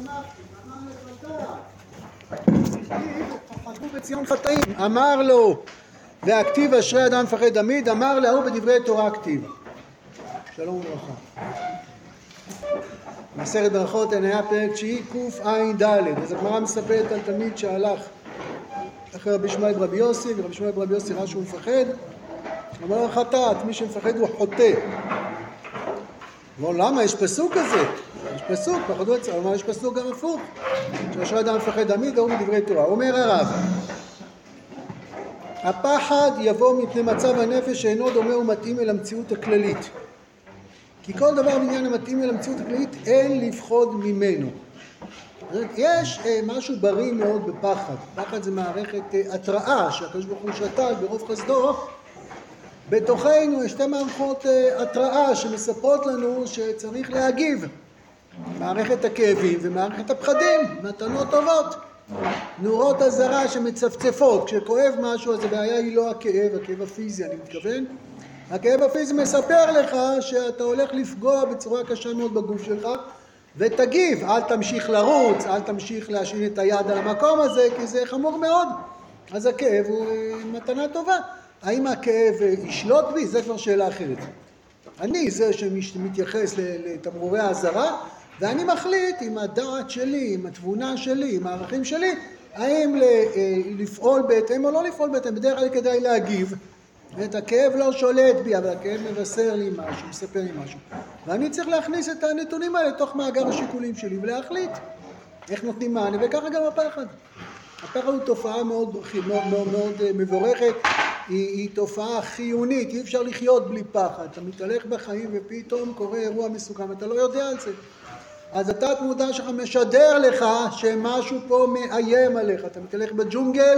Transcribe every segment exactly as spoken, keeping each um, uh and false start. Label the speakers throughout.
Speaker 1: שמחתי, אמר לחטא, פחדו בציון חטאים, אמר לו, והכתיב אשרי אדם מפחד תמיד, אמר להוא בדברי תורה כתיב. שלום וברכה. מסכת ברכות היה פרק תשיעי קע"ד. אז הגמרא מספרת על תלמיד שהלך אחרי רבי שמואל ברבי יוסי, ורבי שמואל ברבי יוסי ראה שהוא מפחד, אמר לו חטאת, מי שמפחד הוא חוטא. אמרו למה? יש פסוק כזה, יש פסוק, פחדו את זה, אבל יש פסוק גם הפוך, שאשרי אדם מפחד תמיד, ההוא בדברי תורה. אומר הרב, הפחד יבוא מפני מצב הנפש שאינו דומה ומתאים אל המציאות הכללית, כי כל דבר בעניין המתאים אל המציאות הכללית אין לפחוד ממנו. יש משהו בריא מאוד בפחד. פחד זה מערכת התראה שהקדוש ברוך הוא שתל ברוב חסדו. בתוכנו יש שתי מערכות התראה שמספרות לנו שצריך להגיב, מערכת הכאבים ומערכת הפחדים, מתנות טובות, נורות הזרה שמצפצפות. כשכואב משהו אז הבעיה היא לא הכאב, הכאב הפיזי אני מתכוון. הכאב הפיזי מספר לך שאתה הולך לפגוע בצורה קשה מאוד בגוף שלך, ותגיב, אל תמשיך לרוץ, אל תמשיך להשאיר את היד על המקום הזה, כי זה חמור מאוד. אז הכאב הוא מתנה טובה. האם הכאב ישלוט בי? זה כבר שאלה אחרת. אני זה שמתייחס לתמרורי האזהרה, ואני מחליט עם הדעת שלי, עם התבונה שלי, עם הערכים שלי, האם לפעול בהתאם או לא לפעול בהתאם. בדרך כלל כדאי להגיב. את הכאב לא שולט בי, אבל הכאב מבשר לי משהו, מספר לי משהו. ואני צריך להכניס את הנתונים האלה לתוך מאגר השיקולים שלי, ולהחליט איך נותנים מענה, וככה גם הפחד. הפחד הוא תופעה מאוד, מאוד, מאוד, מאוד מבורכת, היא, היא תופעה חיונית, אי אפשר לחיות בלי פחד. אתה מתהלך בחיים ופתאום קורה אירוע מסוכן, אתה לא יודע על זה. אז התת מודע שלך משדר לך שמשהו פה מאיים עליך. אתה מתהלך בג'ונגל,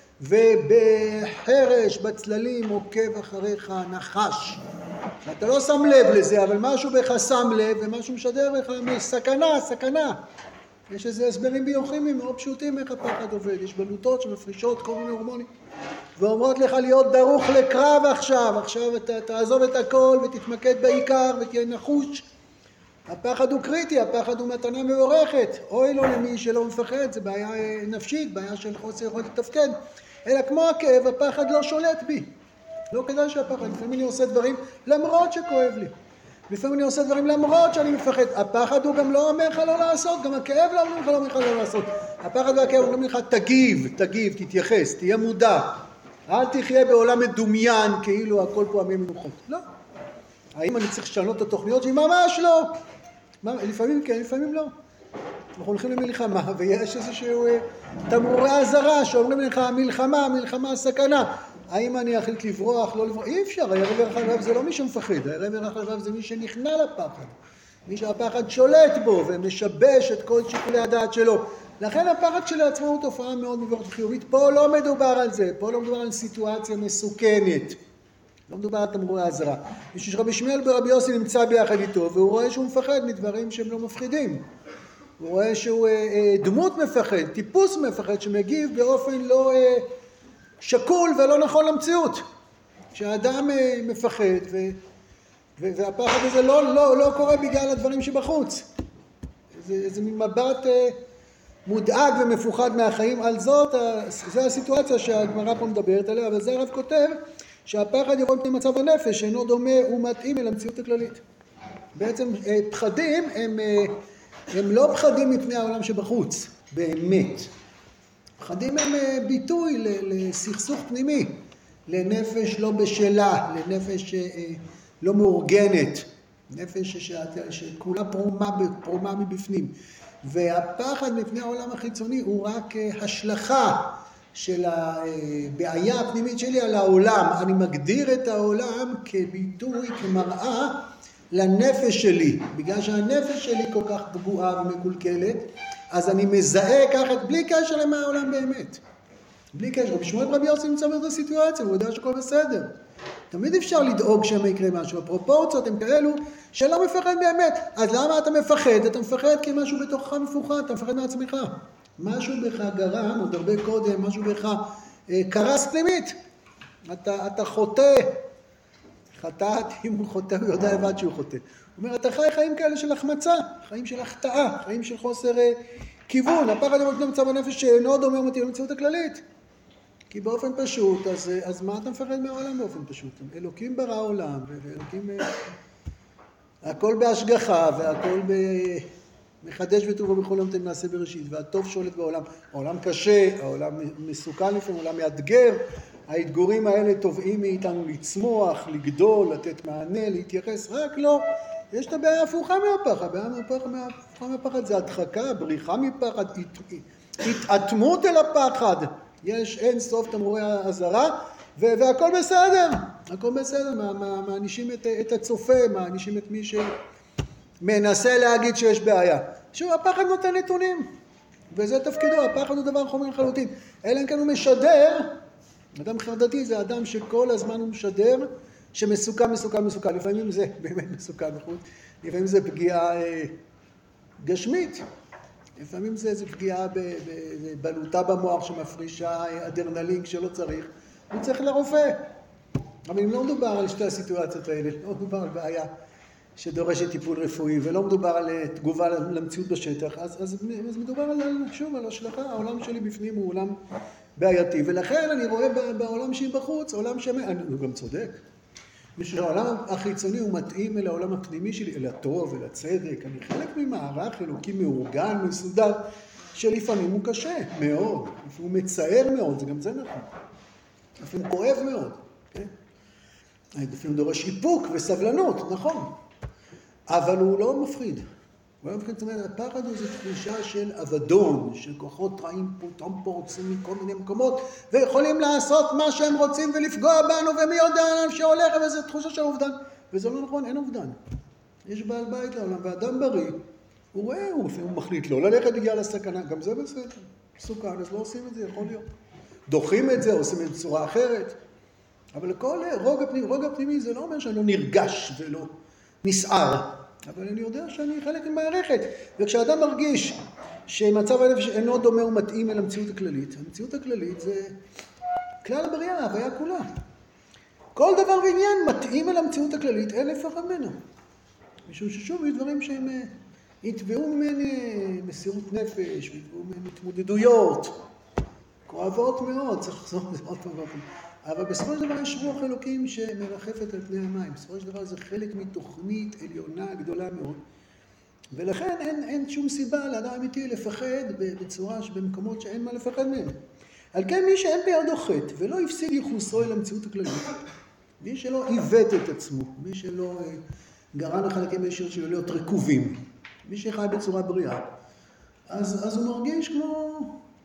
Speaker 1: ובחרש, בצללים, עוקב אחריך נחש. אתה לא שם לב לזה, אבל משהו בך שם לב, ומשהו משדר לך, סכנה, סכנה. יש איזה הסברים ביוכימיים מאוד פשוטים איך הפחד עובד. יש בלוטות שמפרישות כל מיני הורמונים, ואומרות לך להיות דרוך לקרב עכשיו, עכשיו אתה תעזוב את הכל ותתמקד בעיקר ותהיה נחוש. הפחד הוא קריטי, הפחד הוא מתנה מבורכת. אוי לו למי שלא מפחד, זה בעיה נפשית, בעיה של חוסר יכולת לתפקד. אלא כמו הכאב, הפחד לא שולט בי. לא כדאי שהפחד, לפעמים אני עושה דברים למרות שכואב לי. לפעמים אני עושה דברים למרות שאני מפחד. הפחד הוא גם לא אומר לך לא לעשות, גם הכאב לא אומר לך לא אומר לך לא לעשות. הפחד והכאב אומרים לך תגיב, תגיב, תתייחס, תהיה מודע. אל תחיה בעולם מדומיין כאילו הכל פה עמי מנוחות. לא. האם אני צריך לשנות את התוכניות שלי? ממש לא. לפעמים כן, לפעמים לא. אנחנו הולכים למלחמה ויש איזשהו תמרורי אזהרה שאומרים לך מלחמה, מלחמה, סכנה. האם אני אחליט לברוח, לא לברוח? אי אפשר, הירא ורך הלבב זה לא מי שמפחד, הירא ורך הלבב זה מי שנכנע לפחד. מי שהפחד שולט בו ומשבש את כל שיקולי הדעת שלו. לכן הפחד שלעצמו הוא תופעה מאוד מבורכת וחיובית. פה לא מדובר על זה, פה לא מדובר על סיטואציה מסוכנת. לא מדובר על תמרורי אזהרה. מישהו שרבי שמואל ברבי יוסי נמצא ביחד איתו והוא רואה שהוא מפחד מדברים שהם לא מפחידים. הוא רואה שהוא אה, דמות מפחד, טיפוס מפחד שמגיב באופן לא אה, שקול ולא נכון למציאות. כשאדם אה, מפחד ו, ו, והפחד הזה לא, לא, לא קורה בגלל הדברים שבחוץ. זה, זה מבט אה, מודאג ומפוחד מהחיים. על זאת, זו הסיטואציה שהגמרא פה מדברת עליה, אבל זה הרב כותב שהפחד יבוא מפני מצב הנפש שאינו דומה ומתאים אל המציאות הכללית. בעצם אה, פחדים הם... אה, הם לא פחדים מפני העולם שבחוץ, באמת. פחדים הם ביטוי לסכסוך פנימי, לנפש לא בשלה, לנפש לא מאורגנת, נפש שכולה פרומה, פרומה מבפנים. והפחד מפני העולם החיצוני הוא רק השלכה של הבעיה הפנימית שלי על העולם. אני מגדיר את העולם כביטוי, כמראה, לנפש שלי, בגלל שהנפש שלי כל כך פגועה ומקולקלת, אז אני מזהה ככה, בלי קשר למה העולם באמת. בלי קשר, רבי שמואל ברבי יוסי נמצא באותה סיטואציה, הוא יודע שכל בסדר. תמיד אפשר לדאוג שמה יקרה משהו, הפרופורציות הם כאלו שלא מפחד באמת. אז למה אתה מפחד? אתה מפחד כי משהו בתוכך מפוחד, אתה מפחד מעצמך. משהו בך גרם, עוד הרבה קודם, משהו בך אה, קרס פנימית. אתה, אתה חוטא. חטאת, אם הוא חוטא, הוא יודע לבד שהוא חוטא. הוא אומר, אתה חי חיים כאלה של החמצה, חיים של החטאה, חיים של חוסר אה, כיוון. הפחד המקנה מצב הנפש שאינו דומה ומתאים למציאות הכללית. כי באופן פשוט, אז, אז מה אתה מפחד מהעולם באופן פשוט? אלוקים ברא עולם, ואלוקים... הכל בהשגחה, והכל ב... מחדש וטובו בכל יום תן מעשה בראשית, והטוב שולט בעולם. העולם קשה, העולם מסוכן לפעמים, העולם מאתגר. האתגורים האלה תובעים מאיתנו לצמוח, לגדול, לתת מענה, להתייחס. רק לא, יש את הבעיה הפוכה מהפחד. הבעיה הפוכה מהפחד זה הדחקה, בריחה מפחד, התאטמות אל הפחד. יש אין סוף תמרורי האזהרה, והכל בסדר. הכל בסדר, מענישים את, את הצופה, מענישים את מי שמנסה להגיד שיש בעיה. שוב, הפחד נותן נתונים, וזה תפקידו, הפחד הוא דבר חומר לחלוטין. אלא אם כן הוא משדר, אדם חרדתי זה אדם שכל הזמן הוא משדר, שמסוכן, מסוכן, מסוכן. לפעמים זה באמת מסוכן, נכון? לפעמים זה פגיעה אה, גשמית. לפעמים זה, זה פגיעה בבלוטה במוח שמפרישה אדרנלין כשלא צריך. הוא צריך לרופא. אבל אם לא מדובר על שתי הסיטואציות האלה, לא מדובר על בעיה שדורשת טיפול רפואי, ולא מדובר על תגובה למציאות בשטח, אז, אז, אז מדובר על, שוב, על השלכה. העולם שלי בפנים הוא עולם בעייתי, ולכן אני רואה בעולם שהיא בחוץ, עולם שמה, הוא גם צודק. העולם החיצוני הוא מתאים אל העולם הפנימי שלי, אל הטוב, אל הצדק. אני חלק ממערך אלוקי מאורגן, מסודר, שלפעמים הוא קשה מאוד, הוא מצער מאוד, זה גם זה נכון. לפעמים כואב מאוד, כן? לפעמים דורש איפוק וסבלנות, נכון. אבל הוא לא מפחיד. הוא לא מפחיד, זאת אומרת, הפחד הוא זו תחושה של אבדון, של כוחות רעים פתאום פורצים מכל מיני מקומות, ויכולים לעשות מה שהם רוצים ולפגוע בנו, ומי יודע לאן שהולך, וזו תחושה של אובדן. וזה לא נכון, אין אובדן. יש בעל בית לעולם, ואדם בריא, הוא רואה, הוא מחליט לא ללכת בגלל הסכנה, גם זה בסדר. סוכן, אז לא עושים את זה, יכול להיות. דוחים את זה, עושים את זה בצורה אחרת. אבל לכל רוגע פנימי, רוגע פנימי זה לא אומר שאני לא נרגש ולא נסער. אבל אני יודע שאני חלק ממערכת. וכשאדם מרגיש שמצב הנפש אינו דומה ומתאים אל המציאות הכללית, המציאות הכללית זה כלל הבריאה, ההוויה כולה. כל דבר ועניין מתאים אל המציאות הכללית, אין לפחד ממנו. משום ששוב, יש דברים שהם יתבעו ממני מסירות נפש, יתבעו ממני התמודדויות, כואבות מאוד, צריך לחזור לזה עוד פעם ועוד פעם. אבל בסופו של דבר יש רוח אלוקים שמרחפת על פני המים. בסופו של דבר זה חלק מתוכנית עליונה גדולה מאוד. ולכן אין, אין שום סיבה לאדם אמיתי לפחד בצורה שבמקומות שאין מה לפחד מהם. על כן מי שאין בידו חטא ולא הפסיד ייחוסו אל המציאות הכללית, מי שלא עיוות את עצמו, מי שלא גרם לחלקים מהישיר שלו להיות רקובים, מי שחי בצורה בריאה, אז, אז הוא מרגיש כמו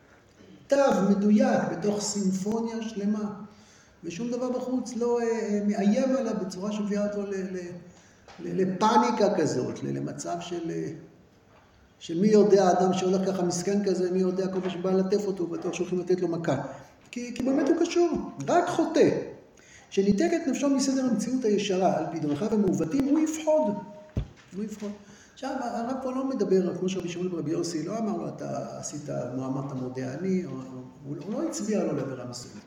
Speaker 1: תו מדויק בתוך סימפוניה שלמה. ושום דבר בחוץ לא אה, מאיים עליו בצורה שמביאה אותו ל, ל, ל, לפניקה כזאת, ל, למצב של, של מי יודע, אדם שהולך ככה מסכן כזה, מי יודע כל מה שבא לטף אותו, בטוח שהולכים לתת לו מכה. כי, כי באמת הוא קשור, רק חוטא, שניתק את נפשו מסדר המציאות הישרה על פי דרכיו המעוותים, הוא יפחוד. הוא יפחוד. עכשיו, הרב פה לא מדבר, כמו שרבי שמואל ברבי יוסי, לא אמר לו, אתה עשית, נו אמרת מודה אני, או, הוא, הוא לא הצביע לו לעבירה מסוימת.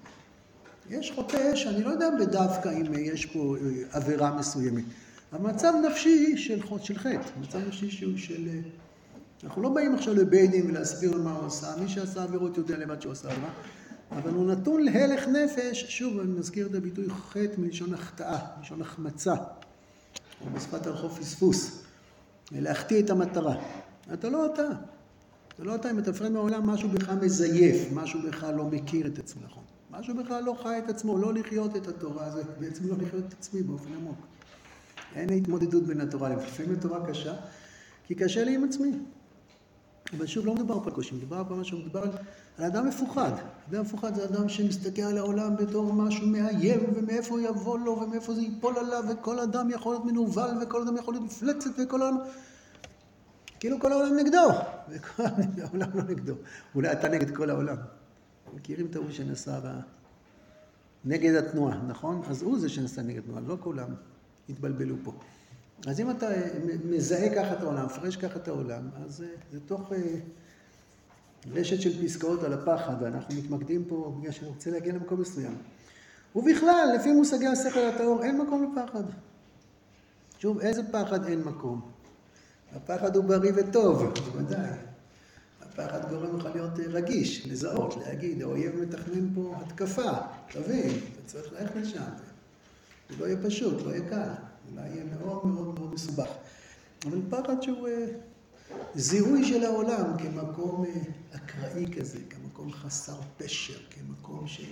Speaker 1: יש חוטא שאני לא יודע בדווקא אם יש פה עבירה מסוימת. המצב נפשי של, של חטא, מצב נפשי שהוא של... אנחנו לא באים עכשיו לבית דין ולהסביר מה הוא עשה, מי שעשה עבירות יודע לבד שהוא עשה עבירה, אבל הוא נתון להלך נפש, שוב אני מזכיר את הביטוי חטא מלשון החטאה, מלשון החמצה, או בשפת הרחוב פספוס, להחטיא את המטרה. אתה לא אתה. אתה לא אתה, אם אתה מפרד מהעולם, משהו בך מזייף, משהו בך לא מכיר את עצמו, נכון? משהו בכלל לא חי את עצמו, לא לחיות את התורה הזאת, בעצם לא לחיות את עצמי באופן עמוק. אין התמודדות בין התורה, לפעמים התורה קשה, כי קשה לי עם עצמי. אבל שוב, לא מדובר פה על קושי, מדובר פה על משהו, מדובר על, על אדם מפוחד. אדם מפוחד זה אדם שמסתכל על העולם בתור משהו מאיים, ומאיפה הוא יבוא לו, ומאיפה זה ייפול עליו, וכל אדם יכול להיות מנובל, וכל אדם יכול להיות מפלצת, וכל העולם... כאילו כל העולם נגדו, וכל העולם לא נגדו. אולי אתה נגד כל העולם. מכירים את ההוא שנסע ב... נגד התנועה, נכון? אז הוא זה שנסע נגד התנועה, לא כולם התבלבלו פה. אז אם אתה מזהה ככה את העולם, מפרש ככה את העולם, אז זה תוך רשת של פסקאות על הפחד, ואנחנו מתמקדים פה בגלל שאני רוצה להגיע למקום מסוים. ובכלל, לפי מושגי השכל הטהור, אין מקום לפחד. שוב, איזה פחד אין מקום? הפחד הוא בריא וטוב, בוודאי. הפחד גורם לך להיות רגיש, לזהות, להגיד, האויב מתכנן פה התקפה, תבין, אתה צריך ללכת לשם. זה לא יהיה פשוט, לא יהיה קל, אולי יהיה מאוד מאוד מאוד מסובך. אבל פחד שהוא זיהוי של העולם כמקום אקראי כזה, כמקום חסר פשר, כמקום ש...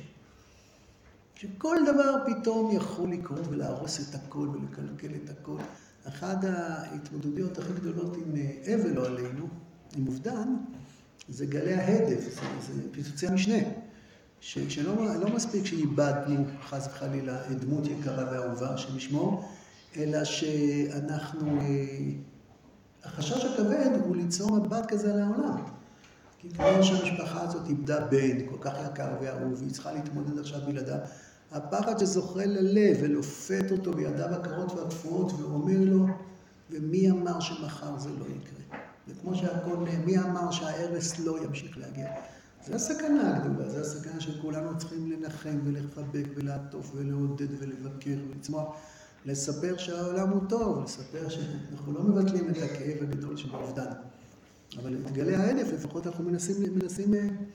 Speaker 1: שכל דבר פתאום יכול לקרות ולהרוס את הכל ולקלקל את הכל. אחת ההתמודדויות הכי גדולות עם אבל לא עלינו, עם אובדן, זה גלי ההדף, זה, זה פיצוצי המשנה. ש, שלא לא מספיק שאיבדנו חס וחלילה דמות יקרה ואהובה שנשמור, אלא שאנחנו, החשש הכבד הוא ליצור מבט כזה על העולם. כי כמו שהמשפחה הזאת איבדה בן כל כך יקר ואהוב, והיא צריכה להתמודד עכשיו בלעדיו, הפחד שזוכה ללב ולופת אותו בידיו הקרות והתפועות ואומר לו, ומי אמר שמחר זה לא יקרה? וכמו שהכל, מי אמר שההרס לא ימשיך להגיע? זה הסכנה הגדולה, זה הסכנה שכולנו צריכים לנחם ולחבק ולעטוף ולעודד ולבקר ולצמוח, לספר שהעולם הוא טוב, לספר שאנחנו לא מבטלים את הכאב הגדול של האובדן. אבל את גלי ההדף לפחות אנחנו מנסים, מנסים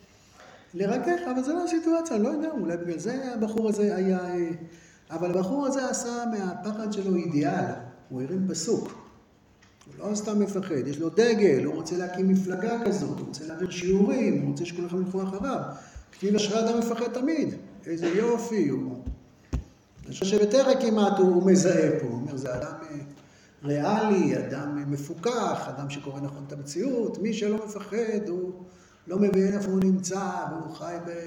Speaker 1: לרכך, אבל זה לא הסיטואציה, לא יודע, אולי בגלל זה הבחור הזה היה... אבל הבחור הזה עשה מהפחד שלו אידיאל, הוא הרים פסוק. הוא לא סתם מפחד, יש לו דגל, הוא רוצה להקים מפלגה כזאת, הוא רוצה להעביר שיעורים, הוא רוצה שכולכם ילכו אחריו. כתיב אשרי אדם מפחד תמיד, איזה יופי הוא. אני חושב שבתרא כמעט הוא מזהה פה, הוא אומר, זה אדם ריאלי, אדם מפוקח, אדם שקורא נכון את המציאות, מי שלא מפחד הוא לא מבין איפה הוא נמצא, והוא חי ב...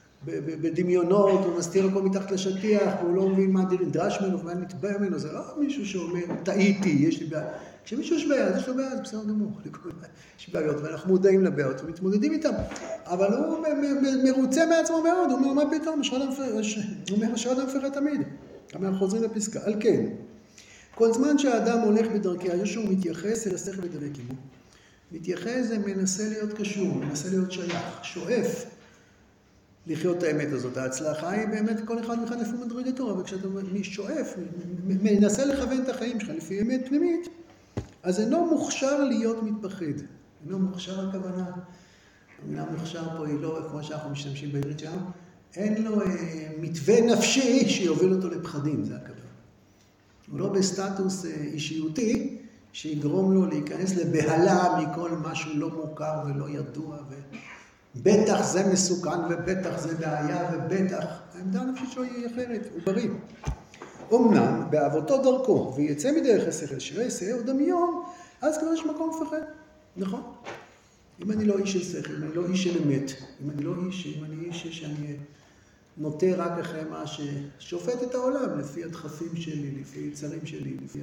Speaker 1: בדמיונות, הוא מסתיר הכל מתחת לשטיח, הוא לא מבין מה נדרש ממנו ומה נתבע ממנו, זה לא מישהו שאומר, טעיתי, יש לי בעיה. כשמישהו יש בעיה, יש לו בעיה, זה בסדר גמור, יש בעיות, ואנחנו מודעים לבעיות ומתמודדים איתם, אבל הוא מרוצה מעצמו מאוד, הוא אומר, מה פתאום, הוא אומר, אשרי אדם מפחד תמיד. אנחנו חוזרים לפסקה, על כן, כל זמן שהאדם הולך בדרכי היושר, הוא מתייחס אל השכל ודבק עמו. מתייחס זה מנסה להיות קשור, מנסה להיות שייך, שואף. לחיות את האמת הזאת. ההצלחה היא באמת כל אחד ואחד לפי מדרגתו, אבל כשאתה מי שואף, מנסה לכוון את החיים שלך לפי אמת פנימית, אז אינו מוכשר להיות מתפחד. אינו מוכשר הכוונה. המילה מוכשר פה היא לא כמו שאנחנו משתמשים בעברית שם, אין לו אה, מתווה נפשי שיוביל אותו לפחדים, זה הכוונה. הוא לא בסטטוס אה, אישיותי שיגרום לו להיכנס לבהלה מכל משהו לא מוכר ולא ידוע ו... בטח זה מסוכן ובטח זה בעיה ובטח העמדה הנפשית שלו היא אחרת, הוא בריא. אמנם באבותו דרכו ויצא מדרך השכל שיעשה או דמיון, אז כבר יש מקום מפחד, נכון? אם אני לא איש של שכל, אם אני לא איש של אמת, אם אני לא איש, אם אני איש שאני נוטה רק אחרי מה ששופט את העולם, לפי הדחפים שלי, לפי יצרים שלי, לפי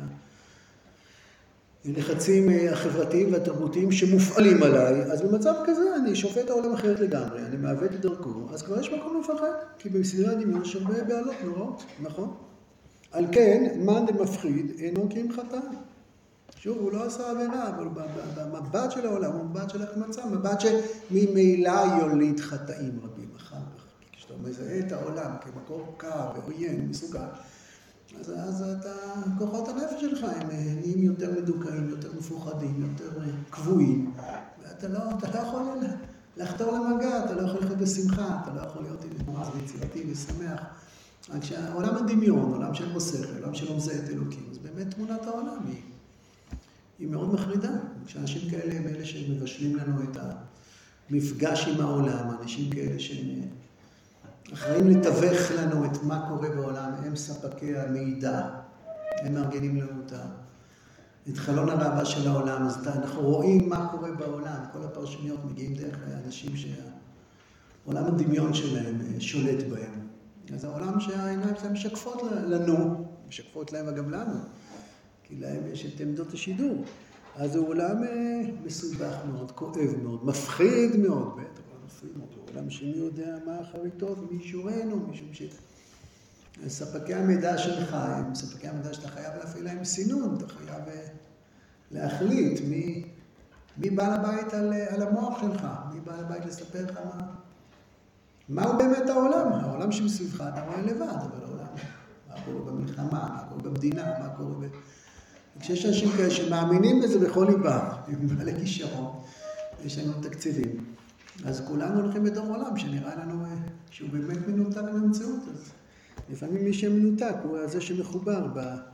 Speaker 1: הלחצים החברתיים והתרבותיים שמופעלים עליי, אז במצב כזה אני שופט העולם אחרת לגמרי, אני מעוות את דרכו, אז כבר יש מקום לפחד, כי בסדרי הדמיון יש הרבה בעלות נוראות, נכון? על כן, מאן דמפחיד אינו כי אם חטא. שוב, הוא לא עשה עבירה, אבל במבט של העולם, הוא מבט של החמצה, מבט שממילא יוליד חטאים רבים אחר כך. כשאתה מזהה את העולם כמקור קר ועוין, מסוגל, אז, אז אתה, כוחות הנפש שלך הם נהיים יותר מדוכאים, יותר מפוחדים, יותר קבועים. ואתה לא, אתה לא יכול לחתור למגע, אתה לא יכול לחיות בשמחה, אתה לא יכול להיות נמרץ ויצירתי ושמח. רק שהעולם הדמיון, עולם של מוסר, עולם של מזהה את אלוקים, אז באמת תמונת העולם היא, היא מאוד מחרידה. כשאנשים כאלה הם אלה שמבשלים לנו את המפגש עם העולם, אנשים כאלה שהם אחראים לתווך לנו את מה קורה בעולם, הם ספקי המידע, הם מארגנים לנו את, את חלון הראווה של העולם, אז אנחנו רואים מה קורה בעולם, כל הפרשניות מגיעים דרך האנשים שהעולם הדמיון שלהם שולט בהם. אז העולם שהעיניים שלהם משקפות לנו, משקפות להם וגם לנו, כי להם יש את עמדות השידור. אז הוא עולם מסובך מאוד, כואב מאוד, מפחיד מאוד, בטח. עולם שמי יודע מה אחריתו ומי ישורנו, משום שספקי המידע שלך, הם ספקי המידע שאתה חייב להפעיל להם סינון, אתה חייב להחליט מי, מי בעל הבית על, על המוח שלך, מי בעל הבית לספר לך מה, מהו באמת העולם, העולם שמסביבך אתה רואה לבד, אבל העולם, מה קורה במלחמה, מה קורה במדינה, מה קורה כשיש אנשים כאלה שמאמינים בזה בכל ליבם, עם בעלי כישרון, יש לנו תקציבים, אז כולנו הולכים בדור עולם שנראה לנו שהוא באמת מנותק מהמציאות. אז לפעמים מי שמנותק הוא זה שמחובר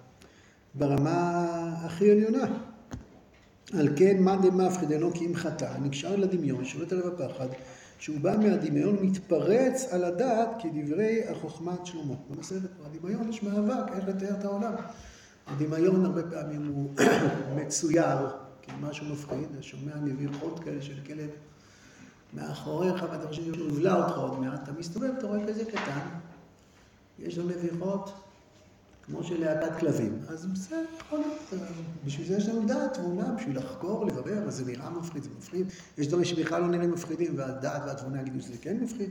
Speaker 1: ברמה הכי עליונה. על כן, מה דמפחיד אינו כי אם חטא, נקשר לדמיון, שולט עליו הפחד, שהוא בא מהדמיון, מתפרץ על הדעת כדברי החוכמת שלמה. במסכת הדמיון יש מאבק, איך לתאר את העולם. הדמיון הרבה פעמים הוא מצויר, כמשהו מפחיד, שומע נביחות כאלה של כלב מאחוריך, ואתה חושב שהוא יבלע אותך עוד מעט, אתה מסתובב, אתה רואה כזה קטן, יש לו נביחות כמו של להקת כלבים. אז בסדר, יכול להיות, בשביל זה יש לנו דעת תבונה, בשביל לחקור, לברר, אז זה נראה מפחיד, זה מפחיד. יש דברים שבכלל לא נראים מפחידים, והדעת והתבונה יגידו שזה כן מפחיד.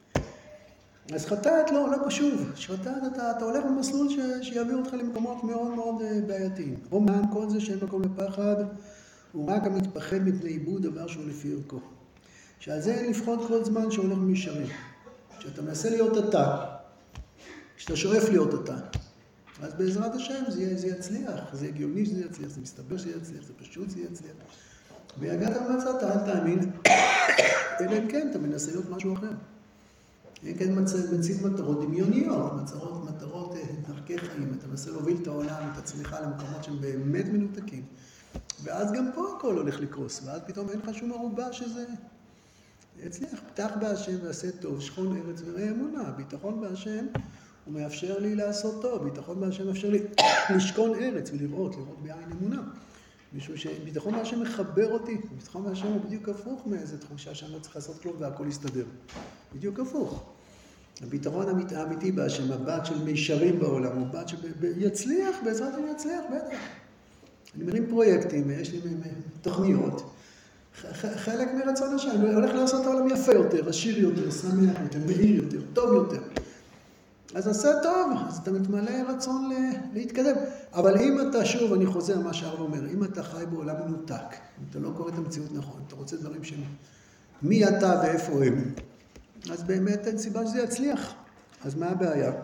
Speaker 1: אז חטאת לא, לא חשוב. שחטאת אתה, אתה הולך במסלול ש, שיעביר אותך למקומות מאוד מאוד בעייתיים. אומן, כל זה שאין מקום לפחד, הוא רק המתפחד מפני איבוד דבר שהוא לפי ערכו. שעל זה אין לפחות כל זמן שהולך מישרים. כשאתה מנסה להיות אתה, כשאתה שואף להיות אתה, אז בעזרת השם זה, זה יצליח, זה הגיוני שזה יצליח, זה מסתבר שזה יצליח, זה פשוט שזה יצליח. והגעת ומצאת, אל תאמין, אלא אם כן, אתה מנסה להיות משהו אחר. אם כן מציב מטרות דמיוניות, מטרות, מטרות דרכי חיים, אתה מנסה להוביל את העולם, את עצמך למקומות שהם באמת מנותקים. ואז גם פה הכל הולך לקרוס, ואז פתאום אין לך שום ערובה שזה יצליח. פתח בהשם ועשה טוב, שכון ארץ וראה אמונה, ביטחון בהשם. הוא מאפשר לי לעשות טוב, ביטחון בהשם מאפשר לי לשכון ארץ ולראות, לראות בעין אמונה. משום שביטחון בהשם מחבר אותי, ביטחון בהשם הוא בדיוק הפוך מאיזו תחושה שאני לא צריך לעשות כלום והכל יסתדר. בדיוק הפוך. הביטחון האמיתי בהשם, הבת של מישרים בעולם, הוא בת שיצליח, בעזרת אני אצליח, בטח. אני מרים פרויקטים, יש לי תוכניות. חלק מרצון השם, אני הולך לעשות את העולם יפה יותר, עשיר יותר, שמח יותר, מהיר יותר, טוב יותר. אז עשה טוב, אז אתה מתמלא רצון להתקדם. אבל אם אתה, שוב, אני חוזר מה שהרב אומר, אם אתה חי בעולם מנותק, אם אתה לא קורא את המציאות נכון, אתה רוצה דברים שהם, מי אתה ואיפה הם, אז באמת אין סיבה שזה יצליח. אז מה הבעיה?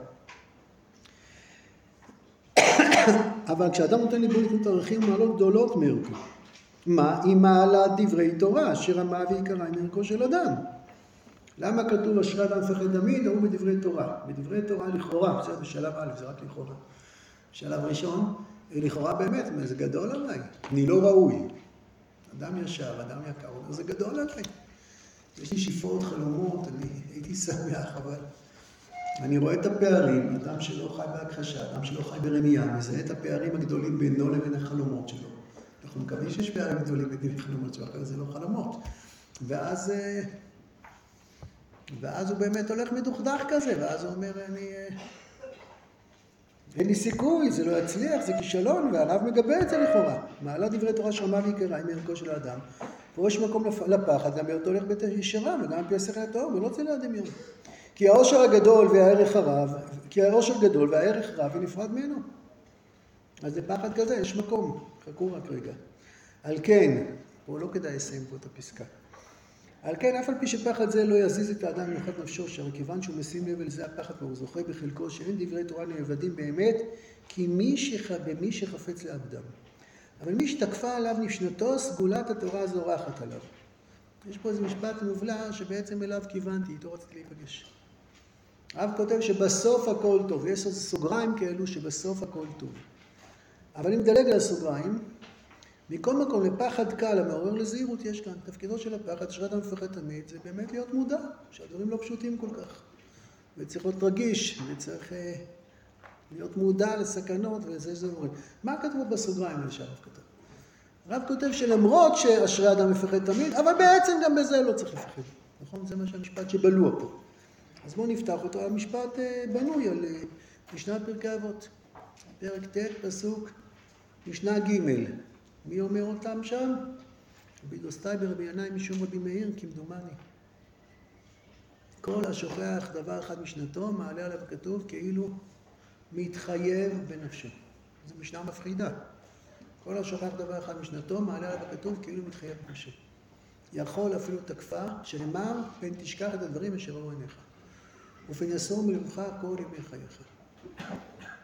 Speaker 1: אבל כשאדם נותן ליבו לקנות ערכים ומעלות גדולות מערכו, מה? היא מעלת דברי תורה, שרמה ועיקרה עם ערכו של אדם. למה כתוב אשרי אדם מפחד תמיד? הוא בדברי תורה. בדברי תורה לכאורה, זה בשלב א', זה רק לכאורה. בשלב ראשון, לכאורה באמת, זה גדול עליי. אני לא ראוי. אדם ישר, אדם יקר, זה גדול עליי. יש לי שאיפות, חלומות, אני הייתי שמח, אבל אני רואה את הפערים, אדם שלא חי בהכחשה, אדם שלא חי ברמייה, מזהה את הפערים הגדולים בינו לבין החלומות שלו. אנחנו מקווים שיש פערים גדולים בין החלומות שלו, אחרי זה לא חלומות. ואז... ואז הוא באמת הולך מדוכדך כזה, ואז הוא אומר, אני... אין לי סיכוי, זה לא יצליח, זה כישלון, והרב מגבה את זה לכאורה. מעלה דברי תורה שרמה ויקרה עם ערכו של האדם. פה יש מקום לפחד, גם באותו הולך בית ישרה, וגם פי השכל הטהור, ולא צא לדמיון. כי העושר הגדול והערך הרב, כי העושר גדול והערך רב, היא נפרד ממנו. אז לפחד כזה יש מקום, חכו רק רגע. על כן, פה לא כדאי לסיים פה את הפסקה. על כן, אף על פי שפחד זה לא יזיז את האדם מנוחת נפשו, שהרי כיוון שהוא משים לב אל זה הפחד והוא זוכה בחלקו, שאין דברי תורה נאבדים באמת, כי מי שח... במי שחפץ לאבדם. אבל מי שתקפה עליו נשנתו, סגולת התורה זורחת עליו. יש פה איזה משפט מובלע שבעצם אליו כיוונתי, איתו רציתי להיפגש. הרב כותב שבסוף הכל טוב, יש איזה סוגריים כאלו שבסוף הכל טוב. אבל אם דלג על הסוגריים, מכל מקום לפחד קל, המעורר לזהירות יש כאן. תפקידו של הפחד, שאדם מפחד תמיד, זה באמת להיות מודע, שהדברים לא פשוטים כל כך. וצריך להיות רגיש, וצריך אה, להיות מודע לסכנות ולזה שזה דברים. מה כתוב בסוגריים על שהרב כתב? הרב כותב שלמרות שאשרי אדם מפחד תמיד, אבל בעצם גם בזה לא צריך לפחד. נכון? זה מה שהמשפט שבלוע פה. אז בואו נפתח אותו. המשפט אה, בנוי על אה, משנת פרקי אבות. פרק ט' פסוק, משנה ג' מי אומר אותם שם? רבי דוסטאי ברבי ינאי משום רבי מאיר, כמדומני. כל השוכח דבר אחד משנתו, מעלה עליו כתוב כאילו מתחייב בנפשו. זו משנה מפחידה. כל השוכח דבר אחד משנתו, מעלה עליו כתוב כאילו מתחייב בנפשו. יכול אפילו תקפה, שנאמר, פן תשכח את הדברים אשר ראו עיניך. ופן יסור מלבך כל ימי חייך.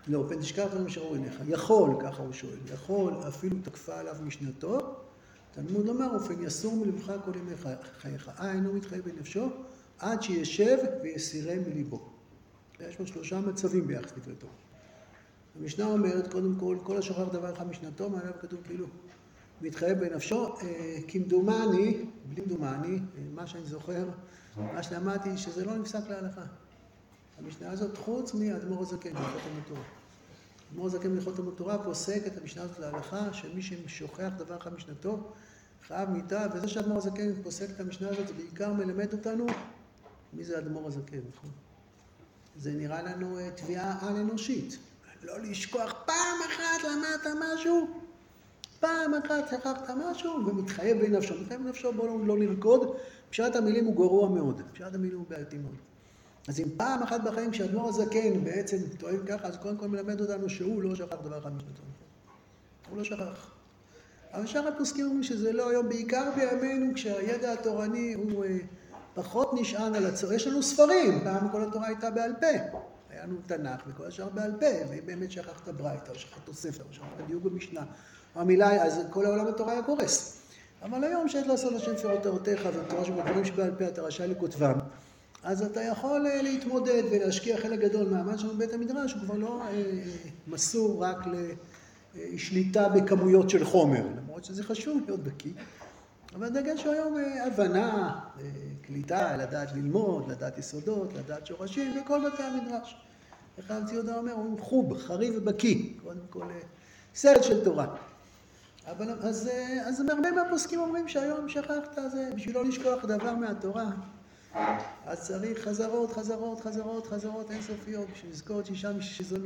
Speaker 1: לא, פן תשכח דברים אשר אורו עיניך. יכול, ככה הוא שואל, יכול, אפילו תקפה עליו משנתו, תלמוד לומר, ופן יסור מלבך כל ימי חייך. אה, אינו מתחייב בנפשו, עד שישב ויסירם מליבו. יש פה שלושה מצבים ביחס דברי תורה. המשנה אומרת, קודם כל, כל השוכח דבר אחד משנתו, מעליו כתוב כאילו, מתחייב בנפשו, כמדומני, בלי מדומני, מה שאני זוכר, מה שלמדתי, שזה לא נפסק להלכה. המשנה הזאת, חוץ מאדמו"ר הזקן, בהלכות תלמוד תורה. אדמו"ר הזקן בהלכות תלמוד תורה פוסק את המשנה הזאת להלכה, שמי ששוכח דבר אחד משנתו, חייב מיתה, וזה שאדמו"ר הזקן פוסק את המשנה הזאת, זה בעיקר מלמד אותנו, מי זה אדמו"ר הזקן, נכון? זה נראה לנו תביעה על-אנושית. לא לשכוח פעם אחת למדת משהו, פעם אחת שכחת משהו, ומתחייב בנפשו. מתחייב בנפשו, בואו לא לרקוד, פשט המילים הוא גרוע מאוד, פשט המילים הוא בעייתי מאוד. אז אם פעם אחת בחיים כשאדמו"ר הזקן בעצם טוען ככה, אז קודם כל מלמד אותנו שהוא לא שכח דבר אחד משנתו. הוא לא שכח. אבל שאר הפוסקים אומרים שזה לא היום, בעיקר בימינו כשהידע התורני הוא פחות נשען על הצורה. יש לנו ספרים, פעם כל התורה הייתה בעל פה. היה לנו תנ"ך וכל השאר בעל פה, ובאמת שכחת ברייתא, או שכחת ספר, או שכחת דיוק במשנה. המילה, אז כל העולם התורה היה קורס. אבל היום שאת לעשות השם פירות תורתך, והתורה שבדברים שבעל פה אתה רשאי לכותבם, אז אתה יכול להתמודד ולהשקיע חלק גדול מהמאמץ שלנו בבית המדרש, הוא כבר לא מסור רק לשליטה בכמויות של חומר, למרות שזה חשוב להיות בקיא. אבל דגש היום הבנה, קליטה, לדעת ללמוד, לדעת יסודות, לדעת שורשים, וכל בתי המדרש. איך האמצי יהודה אומר, הוא חוב, חריף ובקיא, קודם כל סרט של תורה. אבל אז, אז הרבה מהפוסקים אומרים שהיום שכחת, זה בשביל לא לשכוח דבר מהתורה. אז צריך חזרות, חזרות, חזרות, חזרות אינסופיות, בשביל לזכור את שישה, שישה,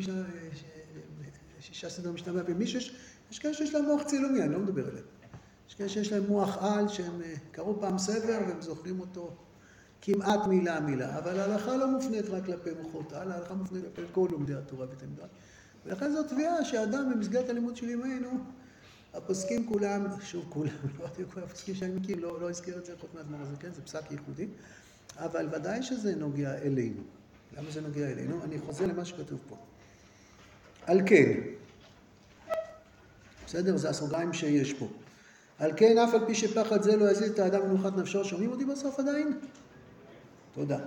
Speaker 1: שישה סדרי משנה. יש כאלה שיש להם מוח צילומי, אני לא מדבר עליהם. יש כאלה שיש להם מוח על, שהם קראו פעם ספר והם זוכרים אותו כמעט מילה מילה. אבל ההלכה לא מופנית רק כלפי מוחות על, ההלכה מופנית כלפי כל לומדי התורה בית המדרש. ולכן זו תביעה שאדם במסגרת הלימוד של ימינו, הפוסקים כולם, שוב כולם, לא יודעת כל הפוסקים שאני מכיר, לא, לא הזכיר את זה חוץ מהאדמו"ר הזקן, זה פסק ייחודי, אבל ודאי שזה נוגע אלינו. למה זה נוגע אלינו? אני חוזר למה שכתוב פה. על כן, בסדר? זה הסוגריים שיש פה. על כן, אף על פי שפחד זה לא יזיז את האדם מנוחת נפשו, שומעים אותי בסוף עדיין? תודה.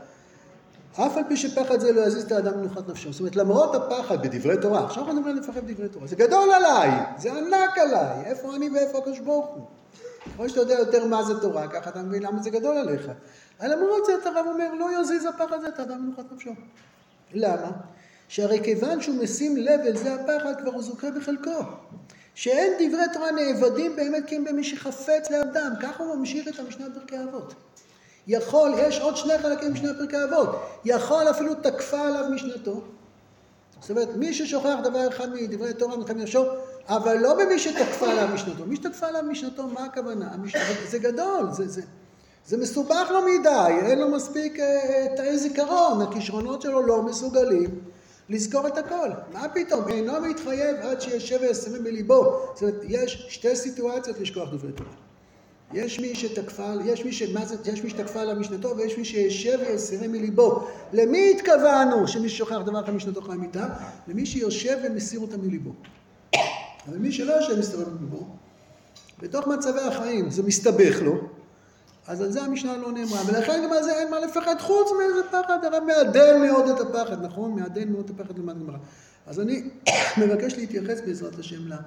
Speaker 1: אף על פי שפחד זה לא יזיז את האדם מנוחת נפשו. זאת אומרת, למרות הפחד בדברי תורה, עכשיו אנחנו מדברים לפחד בדברי תורה, זה גדול עליי, זה ענק עליי, איפה אני ואיפה הקדוש ברוך הוא. ככל שאתה יודע יותר מה זה תורה, ככה אתה מבין למה זה גדול עליך. אבל למרות זה, הרב אומר, לא יזיז הפחד זה את האדם מנוחת נפשו. למה? שהרי כיוון שהוא משים לב אל זה הפחד, כבר הוא זוכה בחלקו. שאין דברי תורה נאבדים באמת כי הם במי שחפץ לאדם, ככה הוא ממשיך את המשנה בפרקי אבות. יכול, יש עוד שני חלקים משנה פרקי אבות, יכול אפילו תקפה עליו משנתו. זאת אומרת, מי ששוכח דבר אחד מדברי תורה מתחיל לנפשו, אבל לא במי שתקפה עליו משנתו. מי שתקפה עליו משנתו, מה הכוונה? זה גדול, זה, זה, זה מסובך לו מדי, אין לו מספיק תאי זיכרון, הכישרונות שלו לא מסוגלים לזכור את הכל. מה פתאום? אינו מתחייב עד שישב וישם בליבו. זאת אומרת, יש שתי סיטואציות לשכוח דברי תורה. יש מי שתקפה, יש מי ש... מה זה? יש מי שתקפה עליו משנתו, ויש מי שישב ויסירם מליבו. למי התכוונו שמי ששוכח דבר אחד משנתו חי מיתה? למי שיושב ומסיר אותה מליבו. אבל מי שלא יושב ומסיר אותה מליבו, בתוך מצבי החיים זה מסתבך לו, אז על זה המשנה לא נאמרה. ולכן גם על זה אין מה לפחד חוץ מאיזה פחד. הרב מעדן מאוד את הפחד, נכון? מעדן מאוד את הפחד למען גמרא. אז אני מבקש להתייחס בעזרת השם לה.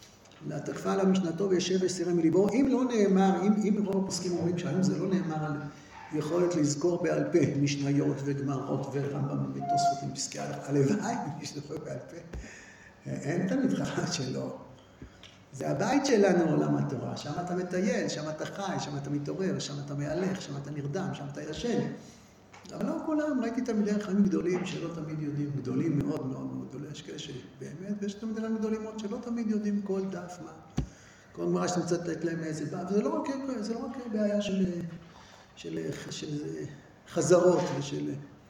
Speaker 1: לתקפה על המשנתו וישב וסירם מליבו. אם לא נאמר, אם, אם רוב הפוסקים אומרים שהיום זה לא נאמר על יכולת לזכור בעל פה משניות וגמרות ורמב"ם ותוספות עם פסקי הלוואי, מי שזוכר בעל פה, אין תמיד חכם שלא. זה הבית שלנו עולם התורה, שם אתה מטייל, שם אתה חי, שם אתה מתעורר, שם אתה מהלך, שם אתה נרדם, שם אתה ישן. אבל לא כולם, ראיתי תלמידי חכמים גדולים שלא תמיד יודעים, גדולים מאוד מאוד מאוד גדולים, יש כאלה שבאמת, ויש תלמידי גדולים מאוד שלא תמיד יודעים כל דף מה. כל גמרא שאתה מצאת לתת להם איזה דף, וזה לא רק, זה לא רק בעיה של, של, של חזרות ושל...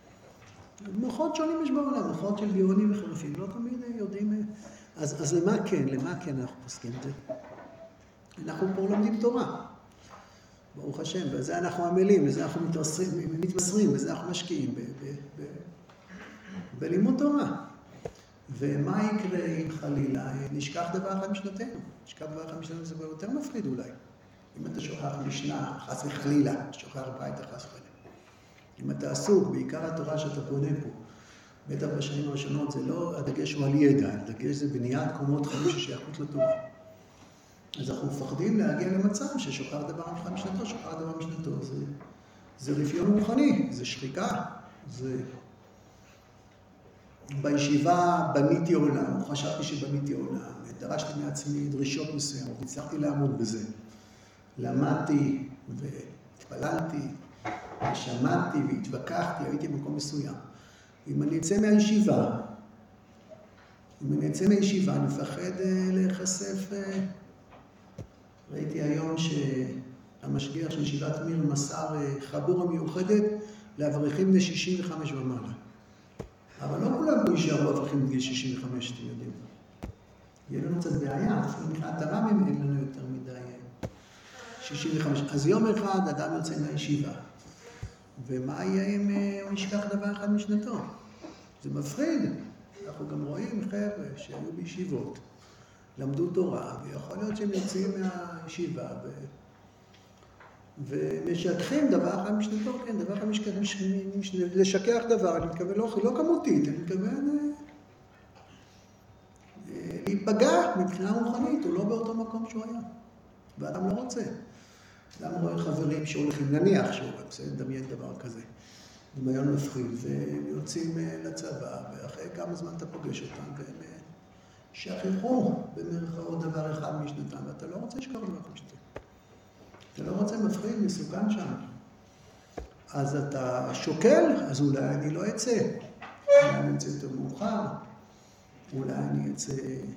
Speaker 1: מוחות שונים יש בעולם, מוחות של גאונים וחלופים, לא תמיד יודעים... אז, אז למה כן, למה כן אנחנו פוסקים את זה? אנחנו פה לומדים תורה. ברוך השם, בזה אנחנו עמלים, בזה אנחנו מתמסרים, בזה אנחנו משקיעים ב- ב- ב- בלימוד תורה. ומה יקרה אם חלילה נשכח דבר אחד משנתנו? נשכח דבר אחד משנתנו זה יותר מפחיד אולי. אם אתה שוכח משנה, חס וחלילה, שוכח בית חס וחלילה. אם אתה עסוק, בעיקר התורה שאתה בונה פה, בטח בשנים הראשונות, זה לא, הדגש הוא על ידע, הדגש זה בניית קומות חיים ששייכות לתורה. אז אנחנו מפחדים להגיע למצב ששוכח דבר אחד משנתו, שוכח דבר משנתו, זה, זה רפיון רוחני, זה שחיקה, זה... בישיבה בניתי עולם, חשבתי שבניתי עולם, דרשתי מעצמי דרישות מסוימות, הצלחתי לעמוד בזה. למדתי והתפללתי, ושמעתי והתווכחתי, הייתי במקום מסוים. אם אני אצא מהישיבה, אם אני אצא מהישיבה, אני מפחד להיחשף. ראיתי היום שהמשגיח של ישיבת מיר מסר חבורה מיוחדת לאברכים בני שישים וחמש ומעלה. אבל לא כולם פה יישארו אברכים בגיל שישים וחמש, אתם יודעים. יהיה לנו קצת בעיה, אפילו מבחינת הר"מים אין לנו יותר מדי שישים וחמש. אז יום אחד אדם יוצא מהישיבה, ומה יהיה אם הוא ישכח דבר אחד משנתו? זה מפחיד. אנחנו גם רואים חבר'ה שהיו בישיבות, למדו תורה, ויכול להיות שהם יוצאים מהישיבה ו... ומשכחים דבר אחד משנתו, כן, דבר אחד משכח, מש... מש... לשכח דבר, אני מתכוון לא, לא כמותית, אני מתכוון להיפגע מבחינה רוחנית, הוא לא באותו מקום שהוא היה, ואדם לא רוצה. אדם רואה חברים שהולכים, נניח שהוא רוצה לדמיין דבר כזה, דמיון מפחיד, והם יוצאים לצבא, ואחרי כמה זמן אתה פוגש אותם, והם שכחו במרכאות דבר אחד משנתם, ואתה לא רוצה לשכוח דבר אחד משנתם. אתה לא רוצה מפחיד, מסוכן שם. אז אתה שוקל, אז אולי אני לא אצא. אולי אני אצא יותר מאוחר, אולי אני אצא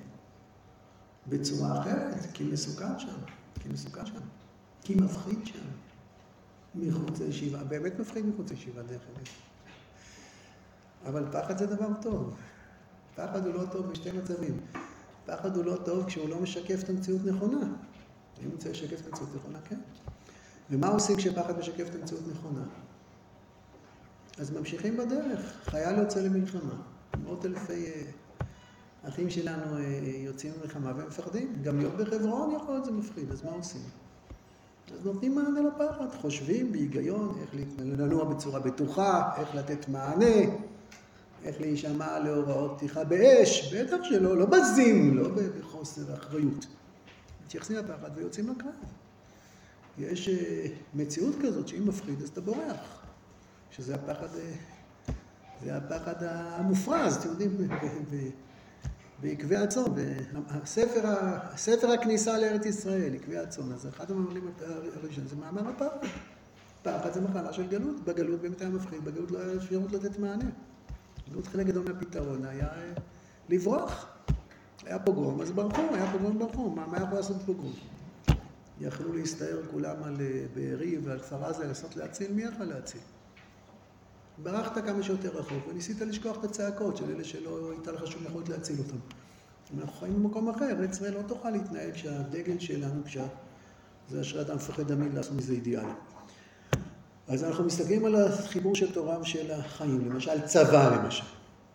Speaker 1: בצורה אחרת, כי מסוכן שם, כי מסוכן שם. כי מפחיד שם, מחוץ לישיבה. באמת מפחיד מחוץ לישיבה, דרך אגב. אבל פחד זה דבר טוב. פחד הוא לא טוב בשתי מצבים. פחד הוא לא טוב כשהוא לא משקף את המציאות נכונה. אם רוצה לשקף את המציאות נכונה, כן. ומה עושים כשפחד משקף את המציאות נכונה? אז ממשיכים בדרך. חייל יוצא למלחמה. מאות אלפי אחים שלנו יוצאים למלחמה והם מפחדים. גם להיות בחברון יכול להיות זה מפחיד, אז מה עושים? אז נותנים מענה לפחד, חושבים בהיגיון איך לנוע בצורה בטוחה, איך לתת מענה, איך להישמע להוראות פתיחה באש, בטח שלא, לא בזים, לא בחוסר אחריות. מתייחסים לפחד ויוצאים לקרב. יש מציאות כזאת שאם מפחיד אז אתה בורח, שזה הפחד, זה הפחד המופרז, אתם יודעים, בעקבי הצאן, הספר, הספר הכניסה לארץ ישראל, עקבי הצאן, אז אחד המאמרים הראשון זה מאמר הפחד. פחד זה מחלה של גלות, בגלות באמת היה מפחיד, בגלות לא היה אפשרות לתת מענה. בגלות חלק גדול מהפתרון היה לברוח. היה פוגרום, אז ברחו, היה פוגרום ברחו, מה, מה יכול לעשות פוגרום? יכלו להסתער כולם על בארי ועל כפר עזה, לעשות להציל, מי יכול להציל? ברחת כמה שיותר רחוק, וניסית לשכוח את הצעקות של אלה שלא הייתה לך שום יכולת להציל אותם. אנחנו חיים במקום אחר, ישראל לא תוכל להתנהל כשהדגל שלנו, כשה... זה אשרת המפחד תמיד לעשות מזה אידיאל. אז אנחנו מסתכלים על החיבור של תורה ושל החיים, למשל צבא למשל.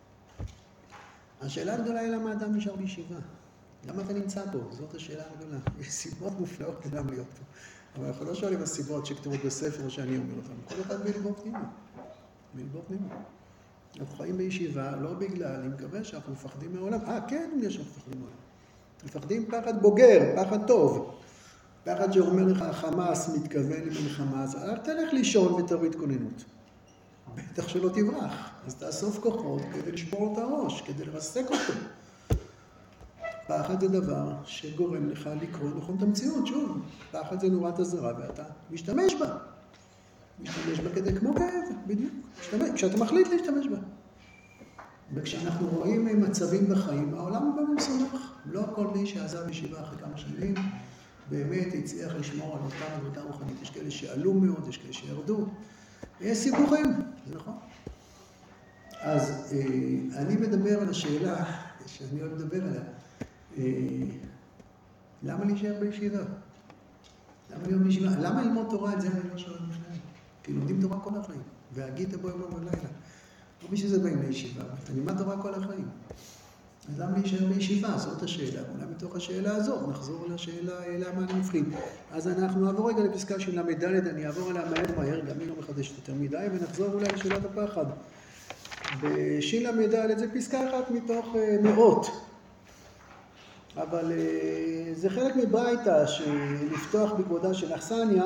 Speaker 1: השאלה הגדולה היא למה האדם נשאר בישיבה. למה אתה נמצא פה? זאת השאלה הגדולה. יש סיבות מופלאות כדם להיות פה. אבל אנחנו לא שואלים הסיבות שכתובות בספר שאני אומר אותם. כל אחד בלבו פנימה. בלבו פנימה. אנחנו חיים בישיבה לא בגלל, אני מקווה שאנחנו מפחדים מהעולם. אה, כן, יש אנחנו מפחדים מהעולם. מפחדים פחד בוגר, פחד טוב. פחד שאומר לך, החמאס מתכוון למלחמה, אז אל תלך לישון ותוריד כוננות. בטח שלא תברח. אז תאסוף כוחות כדי לשבור את הראש, כדי לרסק אותו. פחד זה דבר שגורם לך לקרוא נכון את המציאות, שוב. פחד זה נורת הזרה ואתה משתמש בה. משתמש בה כדי כמו כאב, בדיוק. משתמש, כשאתה מחליט להשתמש בה. וכשאנחנו רואים מצבים בחיים, העולם הוא באמת מסובך. לא כל מי שעזב ישיבה אחרי כמה שנים, באמת הצליח לשמור על אותה עבודה רוחנית. יש כאלה שעלו מאוד, יש כאלה שירדו. יש סיבוכים, זה נכון. אז אני מדבר על השאלה, שאני אוהב לדבר עליה, למה להישאר בישיבה? למה להיות בישיבה? למה ללמוד תורה? את זה אני לא שואל בכלל. כי לומדים תורה כל החיים, והגית בו יום ולילה. לא בשביל זה באים לישיבה, אתה לימד תורה כל החיים. אז למה להישאר בישיבה? זאת השאלה. אולי מתוך השאלה הזאת נחזור לשאלה למה אני מפחיד. אז אנחנו נעבור רגע לפסקה של למד, אני אעבור עליה מהר מהר, גם היא לא מחדשת יותר מדי, ונחזור אולי לשאלת הפחד. בשין למד זה פסקה אחת מתוך מאות. אבל זה חלק מברייתא שלפתוח בכבודה של אכסניה,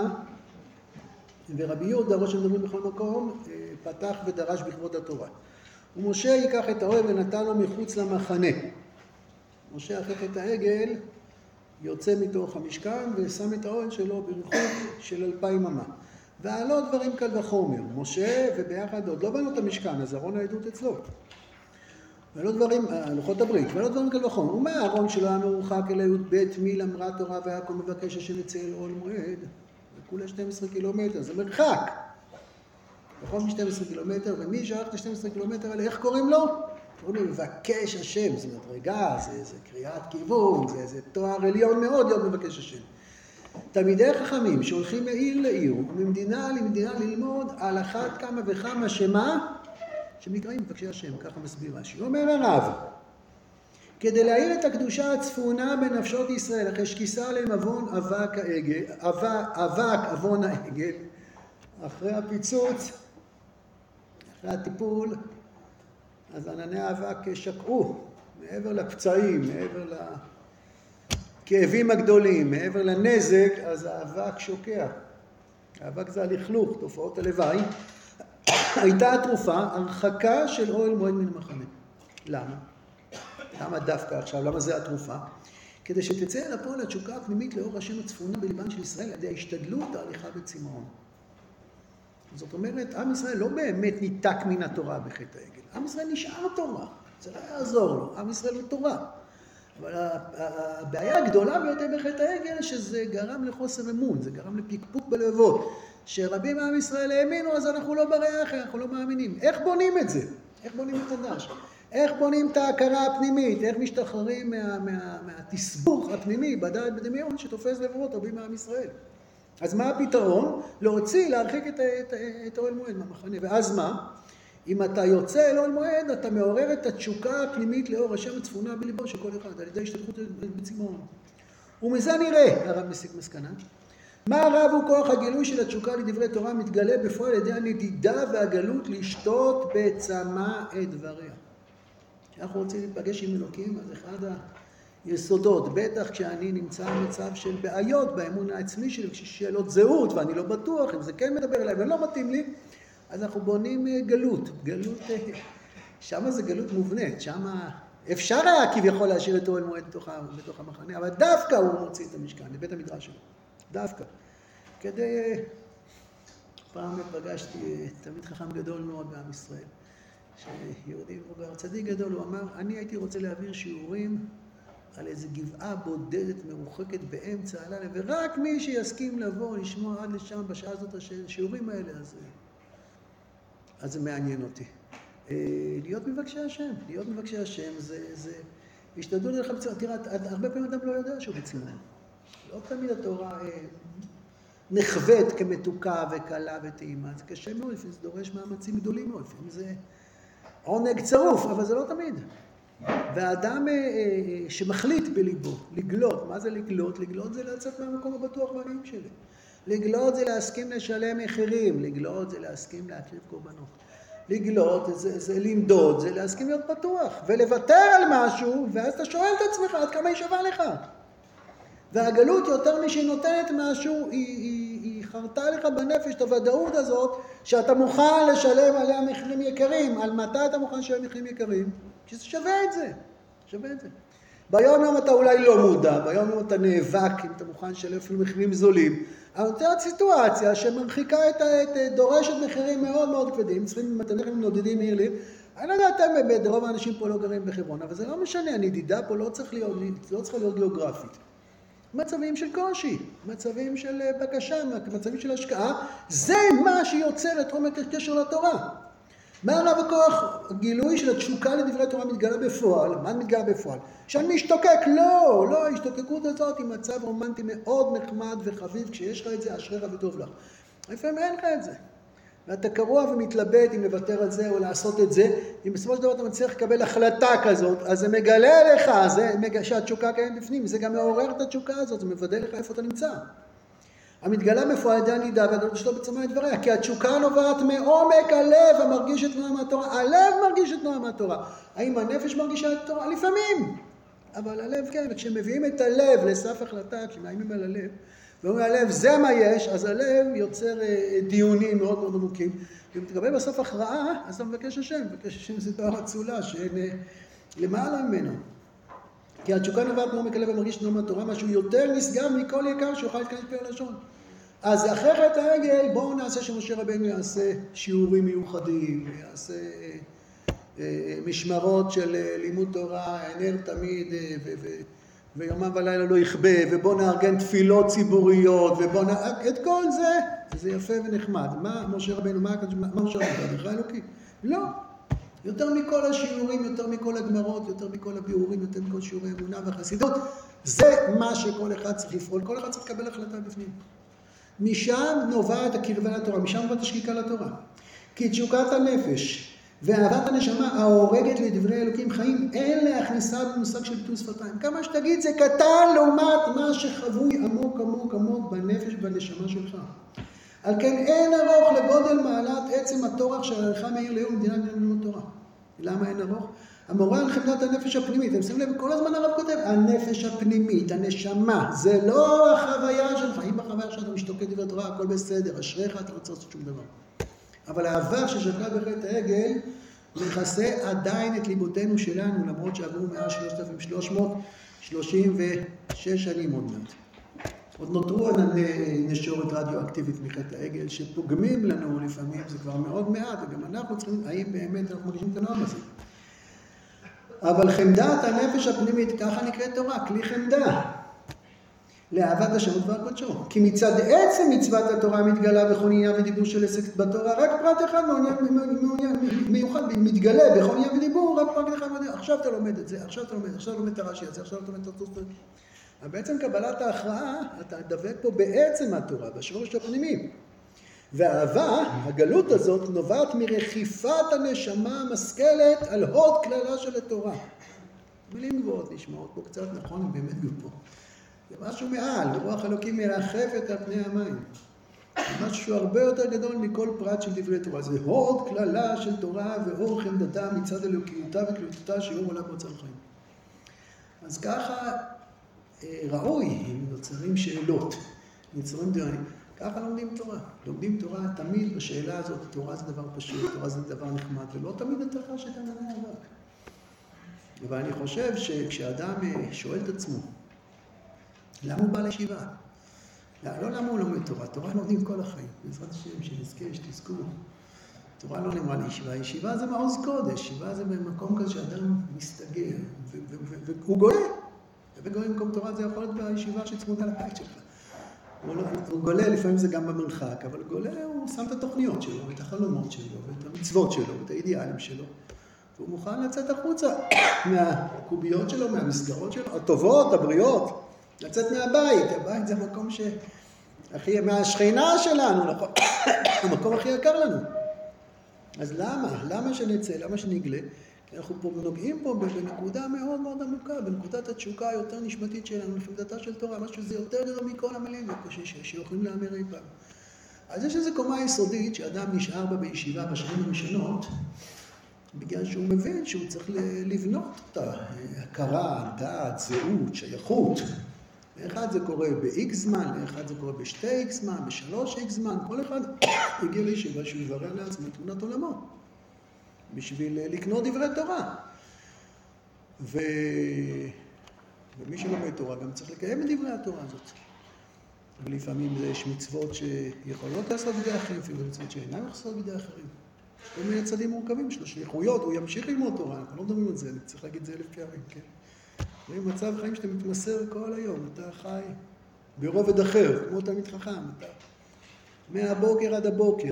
Speaker 1: ורבי יהודה, ראש המדברים בכל מקום, פתח ודרש בכבוד התורה. ומשה ייקח את האוהל ונתן לו מחוץ למחנה. משה אחרי חטא העגל יוצא מתוך המשכן ושם את האוהל שלו ברחוב של אלפיים אמה. ועלו דברים קל וחומר. משה וביחד עוד לא בנו את המשכן, אז ארון העדות אצלו. ולא דברים, לוחות הברית, ולא דברים קל וחומר. ומה הארון שלו היה מרוחק אל י"ב מיל אמרה תורה והכל מבקש השם יצא אל אוהל מועד. וכולה שנים עשר קילומטר, זה מרחק. פחות מ-שנים עשר קילומטר, ומי שייך ל-שנים עשר קילומטר האלה, איך קוראים לו? קוראים לו מבקש השם, זה מדרגה, זה, זה קריאת כיוון, זה, זה תואר עליון מאוד להיות מבקש השם. תלמידי חכמים שהולכים מעיר לעיר, וממדינה למדינה ללמוד על אחת כמה וכמה שמה, שנקראים מבקשי השם, ככה מסביר רש"י. אומר הרב, כדי להאיר את הקדושה הצפונה בנפשות ישראל, אחרי שכיסה עליהם אבון אבק העגל, אבק אבון העגל, אחרי הפיצוץ, אחרי הטיפול, אז ענני האבק שקעו, מעבר לפצעים, מעבר לכאבים הגדולים, מעבר לנזק, אז האבק שוקע. האבק זה הלכלוך, תופעות הלוואי. הייתה התרופה, הרחקה של אוהל מועד מן המחנה. למה? למה דווקא עכשיו? למה זה התרופה? כדי שתצא אל הפועל התשוקה הפנימית לאור השם הצפונה בליבן של ישראל, על ידי ההשתדלות ההליכה בצמאון. זאת אומרת, עם ישראל לא באמת ניתק מן התורה בחטא העגל. עם ישראל נשאר תורה, זה לא יעזור לו, עם ישראל הוא תורה. אבל הבעיה הגדולה ביותר בחטא העגל, שזה גרם לחוסר אמון, זה גרם לפקפוק בלבבות. שרבים מעם ישראל האמינו, אז אנחנו לא ברי אחר, אנחנו לא מאמינים. איך בונים את זה? איך בונים את הדש? איך בונים את ההכרה הפנימית? איך משתחררים מה, מה, מהתסבוך הפנימי, בדעת בדמיון, שתופס לבבות רבים מעם ישראל? אז מה הפתרון? להוציא, להרחיק את, את, את אוהל מועד מהמחנה. ואז מה? אם אתה יוצא אל אוהל מועד, אתה מעורר את התשוקה הפנימית לאור השם הצפונה בליבו של כל אחד, על ידי השתתפות בצמאון. ומזה נראה, הרב מסיק מסקנה, מה הרב הוא כוח הגילוי של התשוקה לדברי תורה מתגלה בפועל על ידי הנדידה והגלות לשתות בצמא את דבריה. כשאנחנו רוצים להיפגש עם אלוקים, אז אחד היסודות, בטח כשאני נמצא במצב של בעיות באמון העצמי שלי, כששאלות זהות ואני לא בטוח אם זה כן מדבר אליי ולא מתאים לי, אז אנחנו בונים גלות, גלות, שמה זה גלות מובנית, שמה אפשר היה כביכול להשאיר את אוהל מועד בתוך, בתוך המחנה, אבל דווקא הוא מוציא את המשכן, לבית המדרש שלו. דווקא. כדי... פעם פגשתי תלמיד חכם גדול מאוד בעם ישראל, שיהודי מבוגר צדיק גדול, הוא אמר, אני הייתי רוצה להעביר שיעורים על איזו גבעה בודדת מרוחקת באמצע הלילה, ורק מי שיסכים לבוא, לשמוע עד לשם בשעה הזאת השיעורים האלה, אז, אז זה מעניין אותי. להיות מבקשי השם, להיות מבקשי השם זה... זה השתדלו לך בצמאון. תראה, הרבה פעמים אדם לא יודע שהוא בצמאון. לא תמיד התורה נחווית כמתוקה וקלה וטעימה. זה קשה מאוד, לפעמים זה דורש מאמצים גדולים מאוד, לפעמים זה עונג צרוף, אבל זה לא תמיד. והאדם שמחליט בליבו לגלות, מה זה לגלות? לגלות זה לצאת מהמקום הבטוח והנעים שלי. לגלות זה להסכים לשלם מחירים, לגלות זה להסכים להקריב קורבנות. לגלות זה, זה למדוד, זה להסכים להיות פתוח ולוותר על משהו, ואז אתה שואל את עצמך עד כמה היא שווה לך. והגלות יותר משהיא נותנת משהו, היא, היא, היא חרתה לך בנפש את הוודאות הזאת, שאתה מוכן לשלם עליה מחירים יקרים. על מתי אתה מוכן לשלם מחירים יקרים? שזה שווה את זה, שווה את זה. ביום יום אתה אולי לא מודע, ביום יום אתה נאבק, אם אתה מוכן לשלם אפילו מחירים זולים. אבל נותנת סיטואציה שמרחיקה את, את דורשת מחירים מאוד מאוד כבדים, צריכים מתנכים נודדים מעילים. אני לא יודע, אתם באמת, רוב האנשים פה לא גרים בחברון, אבל זה לא משנה, הנדידה פה לא צריך להיות, לא צריכה להיות גיאוגרפית. מצבים של קושי, מצבים של בקשה, מצבים של השקעה, זה מה שיוצר את עומק הקשר לתורה. מה עליו הכוח? הגילוי של התשוקה לדברי תורה מתגלה בפועל. מה מתגלה בפועל? שאני משתוקק, לא, לא, ההשתוקקות הזאת היא מצב רומנטי מאוד נחמד וחביב, כשיש לך את זה, אשריך וטוב לך. לפעמים אין לך את זה. ואתה קרוע ומתלבט אם לוותר על זה או לעשות את זה, אם בסופו של דבר אתה מצליח לקבל החלטה כזאת, אז זה מגלה לך, זה מג... שהתשוקה קיימת בפנים, זה גם מעורר את התשוקה הזאת, זה מוודא לך איפה אתה נמצא. המתגלה בפועל על ידי הנידה והגלות שלו בצמא לדבריה, כי התשוקה נובעת מעומק הלב המרגיש את תנועה מהתורה. הלב מרגיש את תנועה מהתורה. האם הנפש מרגישה את התורה? לפעמים. אבל הלב כן, וכשמביאים את הלב לסף החלטה, כשמאיימים על הלב, ואומרים הלב זה מה יש, אז הלב יוצר דיונים מאוד מאוד עמוקים, ומתקבל בסוף הכרעה, אז אתה מבקש השם, מבקש השם זה תואר אצולה, שאין למעלה ממנו. כי התשוקה נובעת מעומק הלב המרגיש את תנועה מהתורה, משהו יותר נשגב מכל יקר שיוכל להתכנס פה לשון. אז אחרי חטא העגל, בואו נעשה שמשה רבנו יעשה שיעורים מיוחדים, יעשה משמרות של לימוד תורה, ענר תמיד, ויומם ולילה לא יכבה, ובואו נארגן תפילות ציבוריות, ובואו נארגן את כל זה, זה יפה ונחמד. מה משה רבנו, מה משה רבנו, בכלל אלוקי? לא. יותר מכל השיעורים, יותר מכל הגמרות, יותר מכל הביאורים, יותר מכל שיעורי אמונה והחסידות, זה מה שכל אחד צריך לפעול, כל אחד צריך לקבל החלטה בפנים. משם נובעת הקרבה לתורה, משם נובעת השקיקה לתורה. כי תשוקת הנפש ואהבת הנשמה ההורגת לדברי אלוקים חיים, אין להכניסה במושג של ביטול שפתיים. כמה שתגיד זה קטן לעומת מה שחבוי עמוק עמוק עמוק בנפש ובנשמה שלך. על כן אין ארוך לגודל מעלת עצם התורח של העריכה מאיר ליום מדינה ללמוד תורה. למה אין ארוך? המורה על חמדת הנפש הפנימית, אתם שמים לב, כל הזמן הרב כותב, הנפש הפנימית, הנשמה, זה לא החוויה שלך, אם בחוויה שאתה משתוקק דבר תורה, הכל בסדר, אשריך, אתה לא צריך לעשות שום דבר. אבל העבר ששקע בחטא העגל, מכסה עדיין את ליבותינו שלנו, למרות שעברו מאה שלושת אלפים שלוש מאות שלושים ושש שנים עוד מעט. עוד נותרו נשורת רדיואקטיבית מחטא העגל, שפוגמים לנו לפעמים, זה כבר מאוד מעט, וגם אנחנו צריכים, האם באמת אנחנו מרגישים את הנועם הזה. אבל חמדת הנפש הפנימית, ככה נקראת תורה, כלי חמדה, לאהבת השם ודבר קודשו. כי מצד עצם מצוות התורה מתגלה בכל עניין ודיבור של עסק בתורה, רק פרט אחד מעוניין מיוחד, מתגלה בכל עניין ודיבור, רק פרט אחד מעוניין. עכשיו אתה לומד את זה, עכשיו אתה לומד, עכשיו אתה לומד את הרש"י הזה, עכשיו אתה לומד את התוספות. אבל בעצם קבלת ההכרעה, אתה דבק פה בעצם התורה, בשורש הפנימי. והאהבה, הגלות הזאת, נובעת מרחיפת הנשמה המשכלת על הוד כללה של התורה. מילים גבוהות נשמעות פה קצת, נכון, הם באמת גבוהות פה. זה משהו מעל, רוח אלוקים מרחפת על פני המים. זה משהו הרבה יותר גדול מכל פרט של דברי תורה. זה הוד כללה של תורה ואור חמדתה מצד אלוקיותה וכללותה שיעור עולם מוצא חיים. אז ככה ראוי, אם נוצרים שאלות, נוצרים דברים. ככה לומדים תורה. לומדים תורה תמיד בשאלה הזאת, תורה זה דבר פשוט, תורה זה דבר נחמד, ולא תמיד אתה חש את ענייני האבק. אבל אני חושב שכשאדם שואל את עצמו, למה הוא בא לישיבה? לא למה הוא לומד תורה, תורה לומדים כל החיים. בעזרת השם, שנזכה, שתזכו. תורה לא נאמרה לישיבה, ישיבה זה מעוז קודש, ישיבה זה במקום כזה שאדם מסתגר, והוא גולה. וגולה במקום תורה זה יכול להיות בישיבה שצמודה לבית שלך. הוא גולה, לפעמים זה גם במרחק, אבל גולה הוא שם את התוכניות שלו, את החלומות שלו, את המצוות שלו, את האידיאלים שלו. והוא מוכן לצאת החוצה מהקוביות שלו, מהמסגרות שלו, הטובות, הבריאות, לצאת מהבית. הבית זה המקום שהכי, מהשכינה שלנו, נכון? המקום הכי יקר לנו. אז למה? למה שנצא? למה שנגלה? כי אנחנו פה נוגעים פה בנקודה מאוד מאוד עמוקה, בנקודת התשוקה היותר נשמתית שלנו, לחמדתה של תורה, משהו שזה יותר גדול מכל המילים שיכולים לאמר אי פעם. אז יש איזו קומה יסודית שאדם נשאר בה בישיבה בשנים הראשונות, בגלל שהוא מבין שהוא צריך לבנות אותה, הכרה, דעת, זהות, שייכות. לאחד זה קורה ב-X זמן, לאחד זה קורה ב-שתי X זמן, ב-שלוש X זמן, כל אחד הגיע לישיבה שהוא יברר לעצמו תמונת עולמו. בשביל לקנות דברי תורה. ו... ומי שלומד תורה גם צריך לקיים את דברי התורה הזאת. ולפעמים יש מצוות שיכולות לעשות בידי אחרים, אפילו מצוות שאינן לעשות בידי אחרים. כל מיני צדים מורכבים שלו, שליחויות, הוא ימשיך ללמוד תורה, אנחנו לא מדברים על זה, אני צריך להגיד את זה אלף פעמים, כן? ומצב חיים שאתה מתמסר כל היום, אתה חי ברובד אחר, כמו תלמיד חכם, אתה מהבוקר עד הבוקר.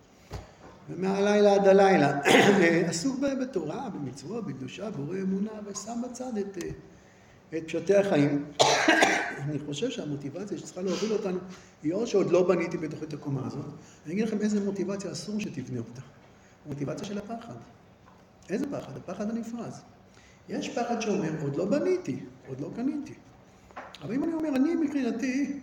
Speaker 1: ומהלילה עד הלילה, עסוק בתורה, במצוות, בקדושה, בורא אמונה, ושם בצד את, את פשטי החיים. אני חושב שהמוטיבציה שצריכה להוביל אותנו, היא או שעוד לא בניתי בתוכנית הקומה הזאת, אני אגיד לכם איזה מוטיבציה אסור שתבנה אותה. המוטיבציה של הפחד. איזה פחד? הפחד הנפרז. יש פחד שאומר, עוד לא בניתי, עוד לא קניתי. אבל אם אני אומר, אני מבחינתי,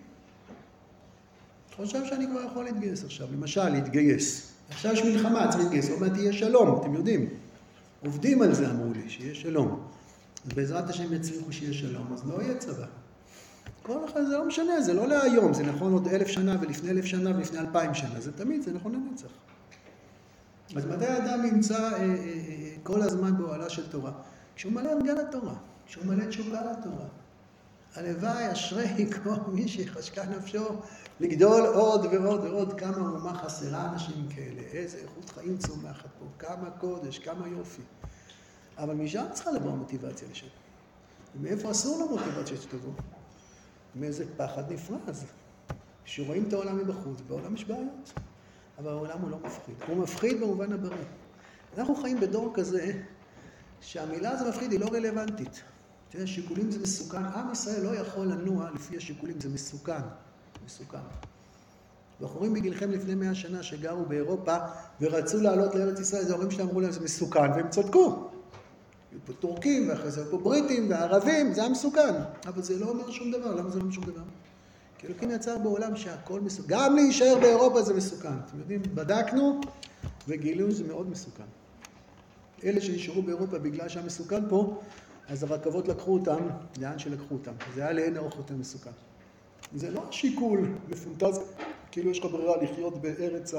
Speaker 1: חושב שאני כבר יכול להתגייס עכשיו. למשל, להתגייס. עכשיו יש מלחמה, צריך להתגייס. עוד מעט יהיה שלום, אתם יודעים. עובדים על זה, אמרו לי, שיהיה שלום. אז בעזרת השם יצליחו שיהיה שלום, אז לא יהיה צבא. כל אחד, זה לא משנה, זה לא להיום, זה נכון עוד אלף שנה ולפני אלף שנה ולפני אלפיים שנה, זה תמיד, זה נכון לנצח. אז מתי האדם נמצא אה, אה, אה, כל הזמן באוהלה של תורה? כשהוא מלא הרגל לתורה, כשהוא מלא תשוקה לתורה. הלוואי, אשרי כמו מי שחשקה נפשו לגדול עוד ועוד ועוד, כמה אומה חסרה אנשים כאלה, איזה איכות חיים צומחת פה, כמה קודש, כמה יופי. אבל משם צריכה לבוא המוטיבציה לשם. ומאיפה אסור לו מוטיבציה שתבוא? מאיזה פחד נפרז. שרואים את העולם מבחוץ, בעולם יש בעיות. אבל העולם הוא לא מפחיד. הוא מפחיד במובן הבריא. אנחנו חיים בדור כזה, שהמילה הזו מפחיד היא לא רלוונטית. תראה, שיקולים זה מסוכן. עם ישראל לא יכול לנוע לפי השיקולים, זה מסוכן. מסוכן. בחורים בגילכם לפני מאה שנה שגרו באירופה ורצו לעלות לארץ ישראל, זה ההורים שלהם אמרו להם, זה מסוכן, והם צדקו. היו פה טורקים, ואחרי זה היו פה בריטים וערבים, זה היה מסוכן. אבל זה לא אומר שום דבר. למה זה לא אומר שום דבר? כי אלוקים יצר בעולם שהכל מסוכן. גם להישאר באירופה זה מסוכן. אתם יודעים, בדקנו וגילינו שזה מאוד מסוכן. אלה שנשארו באירופה בגלל שהיה מסוכן פה, אז הרכבות לקחו אותם, לאן שלקחו אותם. זה היה לאין ארוך יותר מסוכן. זה לא שיקול מפונטז, כאילו יש לך ברירה לחיות בארץ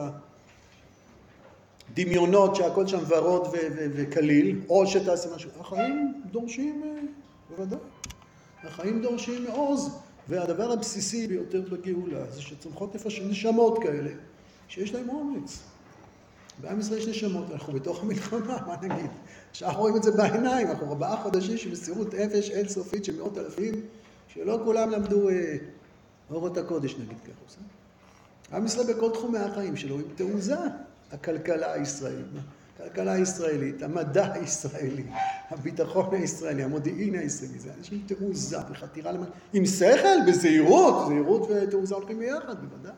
Speaker 1: הדמיונות שהכל שם ורוד וקליל, או שתעשה משהו. החיים דורשים, בוודאי. החיים דורשים מעוז, והדבר הבסיסי ביותר בגאולה זה שצומחות נשמות כאלה, שיש להם אומץ. בעם ישראל יש נשמות, אנחנו בתוך המלחמה, מה נגיד? שאנחנו רואים את זה בעיניים, אנחנו ארבעה חודשים שמסירות אפש אינסופית של מאות אלפים, שלא כולם למדו אה, אורות הקודש, נגיד ככה. עם ישראל בכל תחומי החיים שלו, עם תעוזה, הכלכלה הישראלית, הכלכלה הישראלית, המדע הישראלי, הביטחון הישראלי, המודיעין הישראלי, זה אנשים תעוזה וחתירה למעלה, עם שכל, בזהירות, זהירות ותעוזה הולכים ביחד, בוודאי.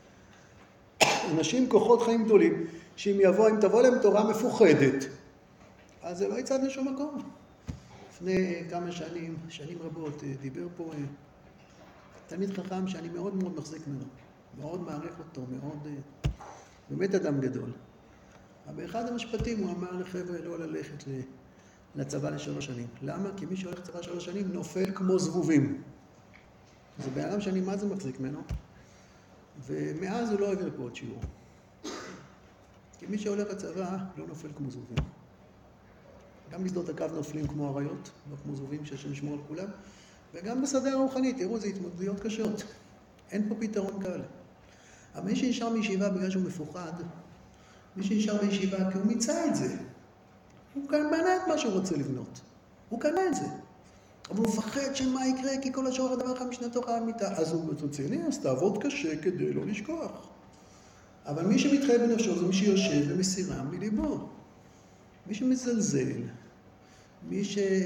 Speaker 1: אנשים כוחות חיים גדולים, שאם יבוא, אם תבוא להם תורה מפוחדת, אז זה לא יצא לשום מקום. לפני כמה שנים, שנים רבות, דיבר פה תלמיד חכם שאני מאוד מאוד מחזיק ממנו, מאוד מעריך אותו, מאוד, באמת אדם גדול. אבל באחד המשפטים הוא אמר לחבר'ה לא ללכת לצבא לשלוש שנים. למה? כי מי שהולך לצבא שלוש שנים נופל כמו זבובים. זה בעולם שאני מה זה מחזיק ממנו, ומאז הוא לא העביר פה עוד שיעור. כי מי שהולך לצבא לא נופל כמו זבובים. גם בשדות הקו נופלים כמו אריות, לא כמו זבובים שיש לשמור על כולם, וגם בשדה הרוחני, תראו, זה התמודדויות קשות. אין פה פתרון כאלה. אבל מי שנשאר מישיבה בגלל שהוא מפוחד, מי שנשאר בישיבה כי הוא מיצה את זה. הוא כאן בנה את מה שהוא רוצה לבנות. הוא קנה את זה. אבל הוא מפחד שמה יקרה, כי כל השאר הדבר לך משנתוך האמיתה. אז הוא רציני, אז תעבוד קשה כדי לא לשכוח. אבל מי שמתחייב בנפשו זה מי שיושב ומסירה מליבו. מי שמזלזל, מי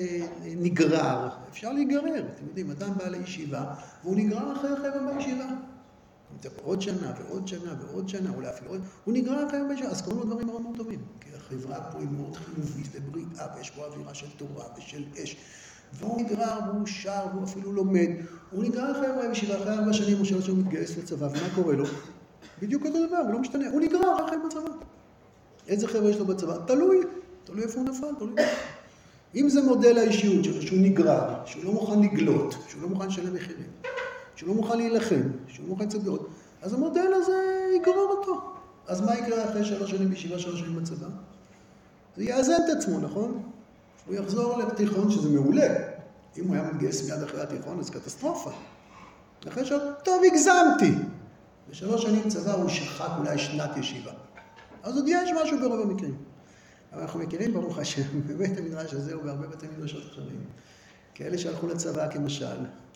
Speaker 1: שנגרר, אפשר להיגרר. אתם יודעים, אדם בא לישיבה, והוא נגרר אחרי החבר'ה בישיבה. עוד שנה ועוד שנה ועוד שנה, אולי אפילו עוד, הוא נגרר אחרי בישיבה. אז קוראים לו דברים מאוד מאוד טובים. כי החברה פה היא מאוד חיובית ובריאה, ויש פה אווירה של תורה ושל אש. והוא נגרר, והוא שר, והוא אפילו לומד. הוא נגרר אחרי בישיבה, אחרי ארבע שנים, הוא שאלה שהוא מתגייס לצבא, ומה קורה לו? בדיוק אותו דבר, הוא לא משתנה. הוא נגרר אחרי חיים בצבא. איזה חבר'ה יש לו בצבא? תלוי. תלוי איפה הוא נפל, תלוי. אם זה מודל האישיות שלו, שהוא נגרר, שהוא לא מוכן לגלות, שהוא לא מוכן לשלם מחירים, שהוא לא מוכן להילחם, שהוא לא מוכן צביעות, אז המודל הזה יגרר אותו. אז מה יקרה אחרי שלוש שנים בישיבה, שלוש שנים בצבא? זה יאזן את עצמו, נכון? הוא יחזור לתיכון, שזה מעולה. אם הוא היה מתגייס מיד אחרי התיכון, אז קטסטרופה. אחרי שלוש, טוב, הגזמתי. בשלוש שנים צבא הוא שחק אולי שנת ישיבה. אז עוד יש משהו ברוב המקרים. אבל אנחנו מכירים ברוך השם, בבית המדרש הזה ובהרבה בתי מדרשות אחרים. כאלה שהלכו לצבא כמשל.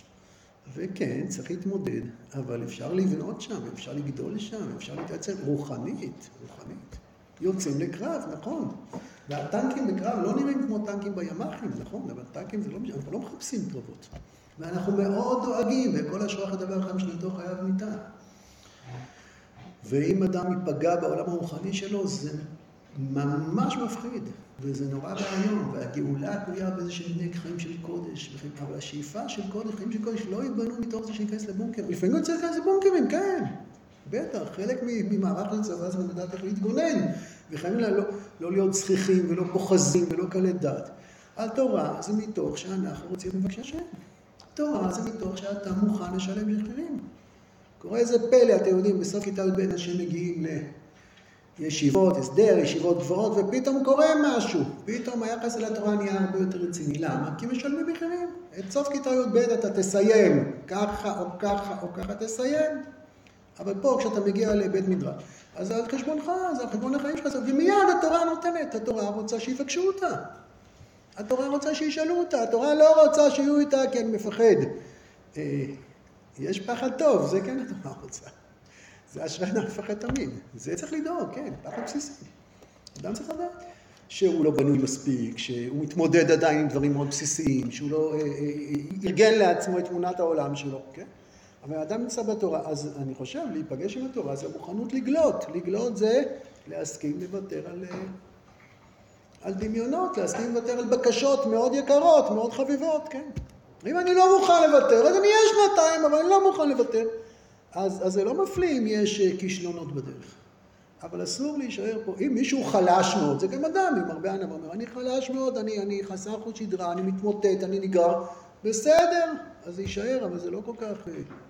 Speaker 1: וכן, צריך להתמודד, אבל אפשר לבנות שם, אפשר לגדול שם, אפשר להתייצב רוחנית, רוחנית. יוצאים לקרב, נכון. והטנקים בקרב לא נראים כמו טנקים בימ"חים, נכון? אבל טנקים זה לא, אנחנו לא מחפשים קרבות. ואנחנו מאוד דואגים, וכל השרוח הדבר החם שנתו חייב ניתן. ואם אדם ייפגע בעולם הרוחני שלו, זה ממש מפחיד, וזה נורא בעיון, והגאולה תלויה באיזה שנבנה חיים של קודש, אבל השאיפה של קודש, חיים של קודש, לא ייבנו מתוך זה שניכנס לבונקר. לפעמים הוא צריך להיכנס לבונקרים, כן, בטח, חלק ממערך לצבא זה לדעת איך להתגונן, וחייבים לא, לא להיות צחיחים ולא פוחזים ולא קלי דת. התורה זה מתוך שאנחנו רוצים לבקש השם. תורה זה מתוך שאתה מוכן לשלם מחירים. קורה איזה פלא, אתם יודעים, בסוף כיתה י"ב אנשים מגיעים לישיבות, הסדר, ישיבות גבוהות, ופתאום קורה משהו. פתאום היחס אל התורה נהיה הרבה יותר רציני. למה? כי משלמים מחירים. את סוף כיתה י"ב אתה תסיים, ככה או ככה או ככה תסיים. אבל פה כשאתה מגיע לבית מדרש, אז זה על חשבונך, זה על חשבון החיים שלך, ומיד התורה נותנת, התורה רוצה שיפגשו אותה. התורה רוצה שישאלו אותה, התורה לא רוצה שיהיו איתה כי אני מפחד. יש פחד טוב, זה כן התורה רוצה. זה אשרינו מפחד תמיד. זה צריך לדאוג, כן, פחד בסיסי. אדם צריך לדעת שהוא לא בנוי מספיק, שהוא מתמודד עדיין עם דברים מאוד בסיסיים, שהוא לא ארגן לעצמו את תמונת העולם שלו, כן? אבל האדם נמצא בתורה, אז אני חושב, להיפגש עם התורה זה מוכנות לגלות. לגלות זה להסכים לוותר על, על דמיונות, להסכים לוותר על בקשות מאוד יקרות, מאוד חביבות, כן? אם אני לא מוכן לוותר, אז אני אהיה שנתיים, אבל אני לא מוכן לוותר. אז, אז זה לא מפליא אם יש כישלונות בדרך. אבל אסור להישאר פה. אם מישהו חלש מאוד, זה גם אדם עם הרבה ענווה, אומר, אני חלש מאוד, אני, אני חסר חוט שדרה, אני מתמוטט, אני נגרר. בסדר, אז זה יישאר, אבל זה לא כל כך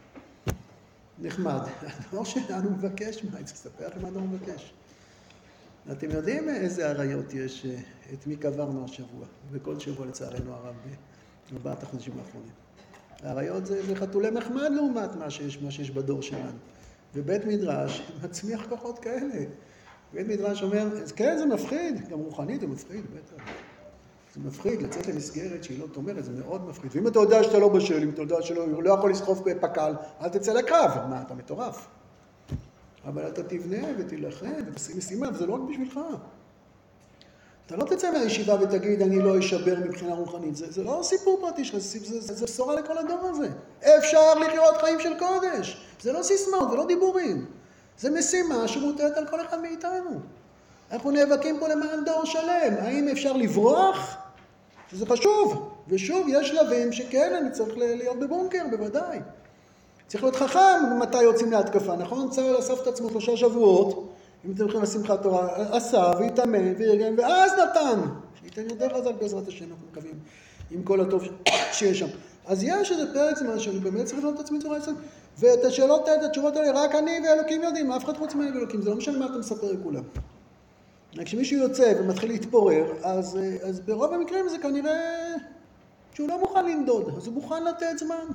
Speaker 1: נחמד. הדבר שלנו מבקש, מה, אני צריך לספר לכם מה הדבר מבקש. אתם יודעים איזה עריות יש, את מי קברנו השבוע, וכל שבוע לצערנו הרב, בארבעת החודשים האחרונים. העריות זה, זה חתולי מחמד לעומת מה שיש, מה שיש בדור שלנו. ובית מדרש מצמיח כוחות כאלה. בית מדרש אומר, כן, זה מפחיד, גם רוחנית זה מפחיד, בטח. זה מפחיד לצאת למסגרת שהיא לא תומרת, זה מאוד מפחיד. ואם אתה יודע שאתה לא בשל, אם אתה יודע שלא לא יכול לסחוף בפקל, אל תצא לקרב. מה, אתה מטורף. אבל אתה תבנה ותילחם ותשים משימה, וזה לא רק בשבילך. אתה לא תצא מהישיבה ותגיד, אני לא אשבר מבחינה רוחנית. זה, זה לא סיפור פרטי שלך, זה, זה, זה, זה בשורה לכל הדור הזה. אפשר לחיות חיים של קודש. זה לא סיסמאות, זה לא דיבורים. זה משימה שמוטלת על כל אחד מאיתנו. אנחנו נאבקים פה למען דור שלם. האם אפשר לברוח? זה חשוב. ושוב, יש שלבים שכן, אני צריך להיות בבונקר, בוודאי. צריך להיות חכם מתי יוצאים להתקפה, נכון? צה"ל אסף את עצמו שלושה שבועות, אם אתם הולכים לשמחת תורה, עשה והתאמן וארגן, ואז נתן. שייתן יותר חזק בעזרת השם, אנחנו מקווים, עם כל הטוב שיש שם. אז יש איזה פרק זמן שאני באמת צריך לבנות את עצמי תורה עצמם, ואת השאלות, את התשובות האלה, רק אני ואלוקים יודעים, אף אחד חוץ ממני ואלוקים, זה לא משנה מה אתה מספר לכולם. כשמישהו יוצא ומתחיל להתפורר, אז, אז ברוב המקרים זה כנראה שהוא לא מוכן לנדוד, אז הוא מוכן לתת זמן.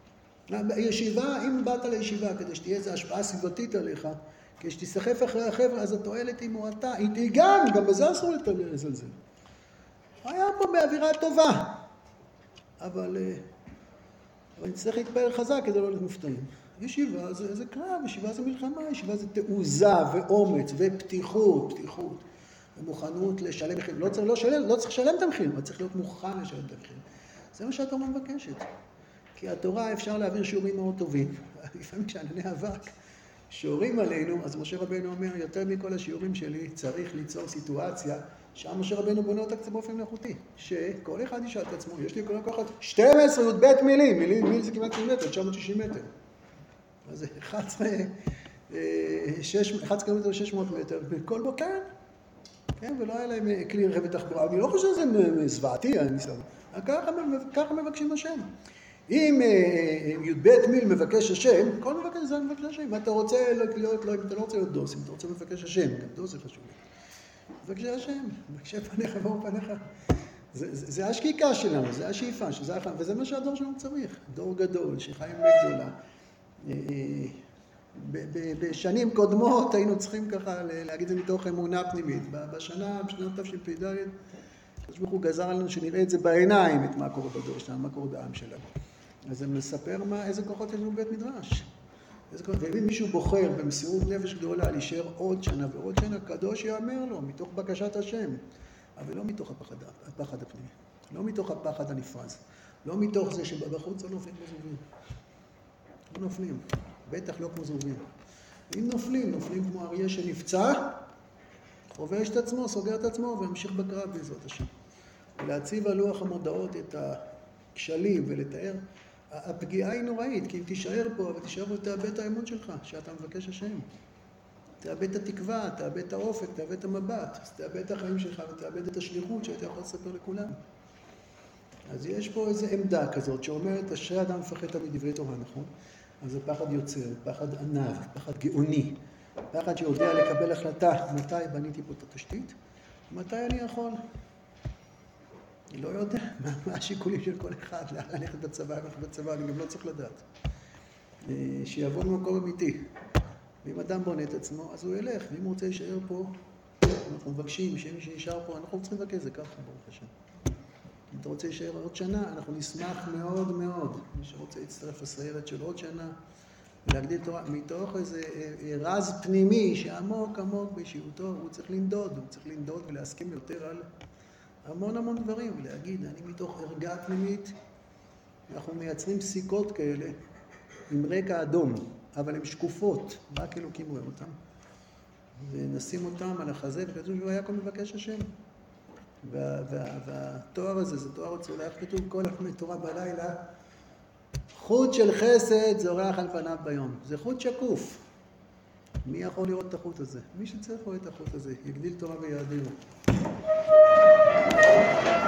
Speaker 1: בישיבה, אם באת לישיבה כדי שתהיה איזו השפעה סביבתית עליך, כשתסחף אחרי החבר'ה, אז התועלת היא מועטה, היא תיגן, גם בזה אסור לזלזל. היה פה באווירה טובה, אבל, אבל נצטרך להתפעל חזק כדי לא להיות מופתעים. ישיבה זה, זה קרב, ישיבה זה מלחמה, ישיבה זה תעוזה ואומץ ופתיחות, פתיחות, ומוכנות לשלם מחיר. לא צריך, לא שלם, לא צריך לשלם את המחיר, אבל צריך להיות מוכן לשלם את המחיר. זה מה שהתורה מבקשת. כי התורה אפשר להעביר שיעורים מאוד טובים. לפעמים כשענני אבק שיעורים עלינו, אז משה רבנו אומר, יותר מכל השיעורים שלי צריך ליצור סיטואציה, שם משה רבנו בונה אותה קצת באופן מלאכותי. שכל אחד ישאל את עצמו, יש לי כל כך שתים עשרה י"ב מילים, מילים, מיל זה כמעט מטר, תשע מאות ושישים מטר. אז זה אחת עשרה קילומטר ו-שש מאות מטר, בכל בוקר, כן, ולא היה להם כלי רכב ותחבורה. אני לא חושב שזה זוועתי, הניסיון. ככה מבקשים השם. אם י"ב מיל מבקש השם, כל מבקש זה מבקש השם. ואתה רוצה להיות, לא, אם אתה לא רוצה להיות דוס, אם אתה רוצה מבקש השם, גם דוס זה חשוב. מבקש השם, מבקשי פניך ואור פניך. זה, זה, זה השקיקה שלנו, זה השאיפה, שזה, וזה מה שהדור שלנו צריך. דור גדול, שחיים גדולה. בשנים קודמות היינו צריכים ככה להגיד את זה מתוך אמונה פנימית. בשנה, בשנת תשפ"ד, הוא גזר עלינו שנראה את זה בעיניים, את מה קורה בדור שלנו, מה קורה בעם שלנו. אז זה מספר מה, איזה כוחות יש לנו בבית מדרש. ואם מישהו בוחר במסירות נפש גדולה להישאר עוד שנה ועוד שנה, קדוש יאמר לו, מתוך בקשת השם. אבל לא מתוך הפחד, הפחד הפנימי, לא מתוך הפחד הנפרז, לא מתוך זה שבחוץ לא נופלים כמו זבובים. לא נופלים, בטח לא כמו זבובים. אם נופלים, נופלים כמו אריה שנפצע, חובש את עצמו, סוגר את עצמו וממשיך בקרב בעזרת השם. ולהציב על לוח המודעות את הכשלים ולתאר, הפגיעה היא נוראית, כי אם תישאר פה, אבל תישאר פה, תאבד את האמון שלך, שאתה מבקש השם. תאבד את התקווה, תאבד את האופק, תאבד את המבט, אז תאבד את החיים שלך ותאבד את השליחות שאתה יכול לספר לכולם. אז יש פה איזו עמדה כזאת שאומרת, אשרי אדם מפחד תמיד דברי תורה, נכון? אז זה פחד יוצר, פחד ענב, פחד גאוני, פחד שיודע לקבל החלטה מתי בניתי פה את התשתית, ומתי אני יכול. אני לא יודע מה, מה השיקולים של כל אחד, ללכת בצבא, ללכת בצבא, אני גם לא צריך לדעת. שיבוא ממקום אמיתי. ואם אדם בונה את עצמו, אז הוא ילך, ואם הוא רוצה להישאר פה, אנחנו מבקשים שמי שנשאר פה, אנחנו צריכים לבקש, זה ככה, ברוך השם. אם אתה רוצה להישאר עוד שנה, אנחנו נשמח מאוד מאוד. מי שרוצה להצטרף לסיירת של עוד שנה, ולהגדיל תורה, מתוך איזה רז פנימי שעמוק עמוק באישיותו, הוא צריך לנדוד, הוא צריך לנדוד ולהסכים יותר על המון המון דברים, ולהגיד, אני מתוך ערגה פנימית, אנחנו מייצרים סיכות כאלה עם רקע אדום, אבל הן שקופות, רק אלוקים רואה אותם, ונשים אותם על החזה, וכתוב שהוא היה כל מבקש השם. וה, וה, והתואר הזה, זה תואר הצולח, כתוב כל החמי תורה בלילה, חוט של חסד זורח על פניו ביום. זה חוט שקוף. מי יכול לראות את החוט הזה? מי שצריך רואה את החוט הזה, יגדיל תורה ויאדירו.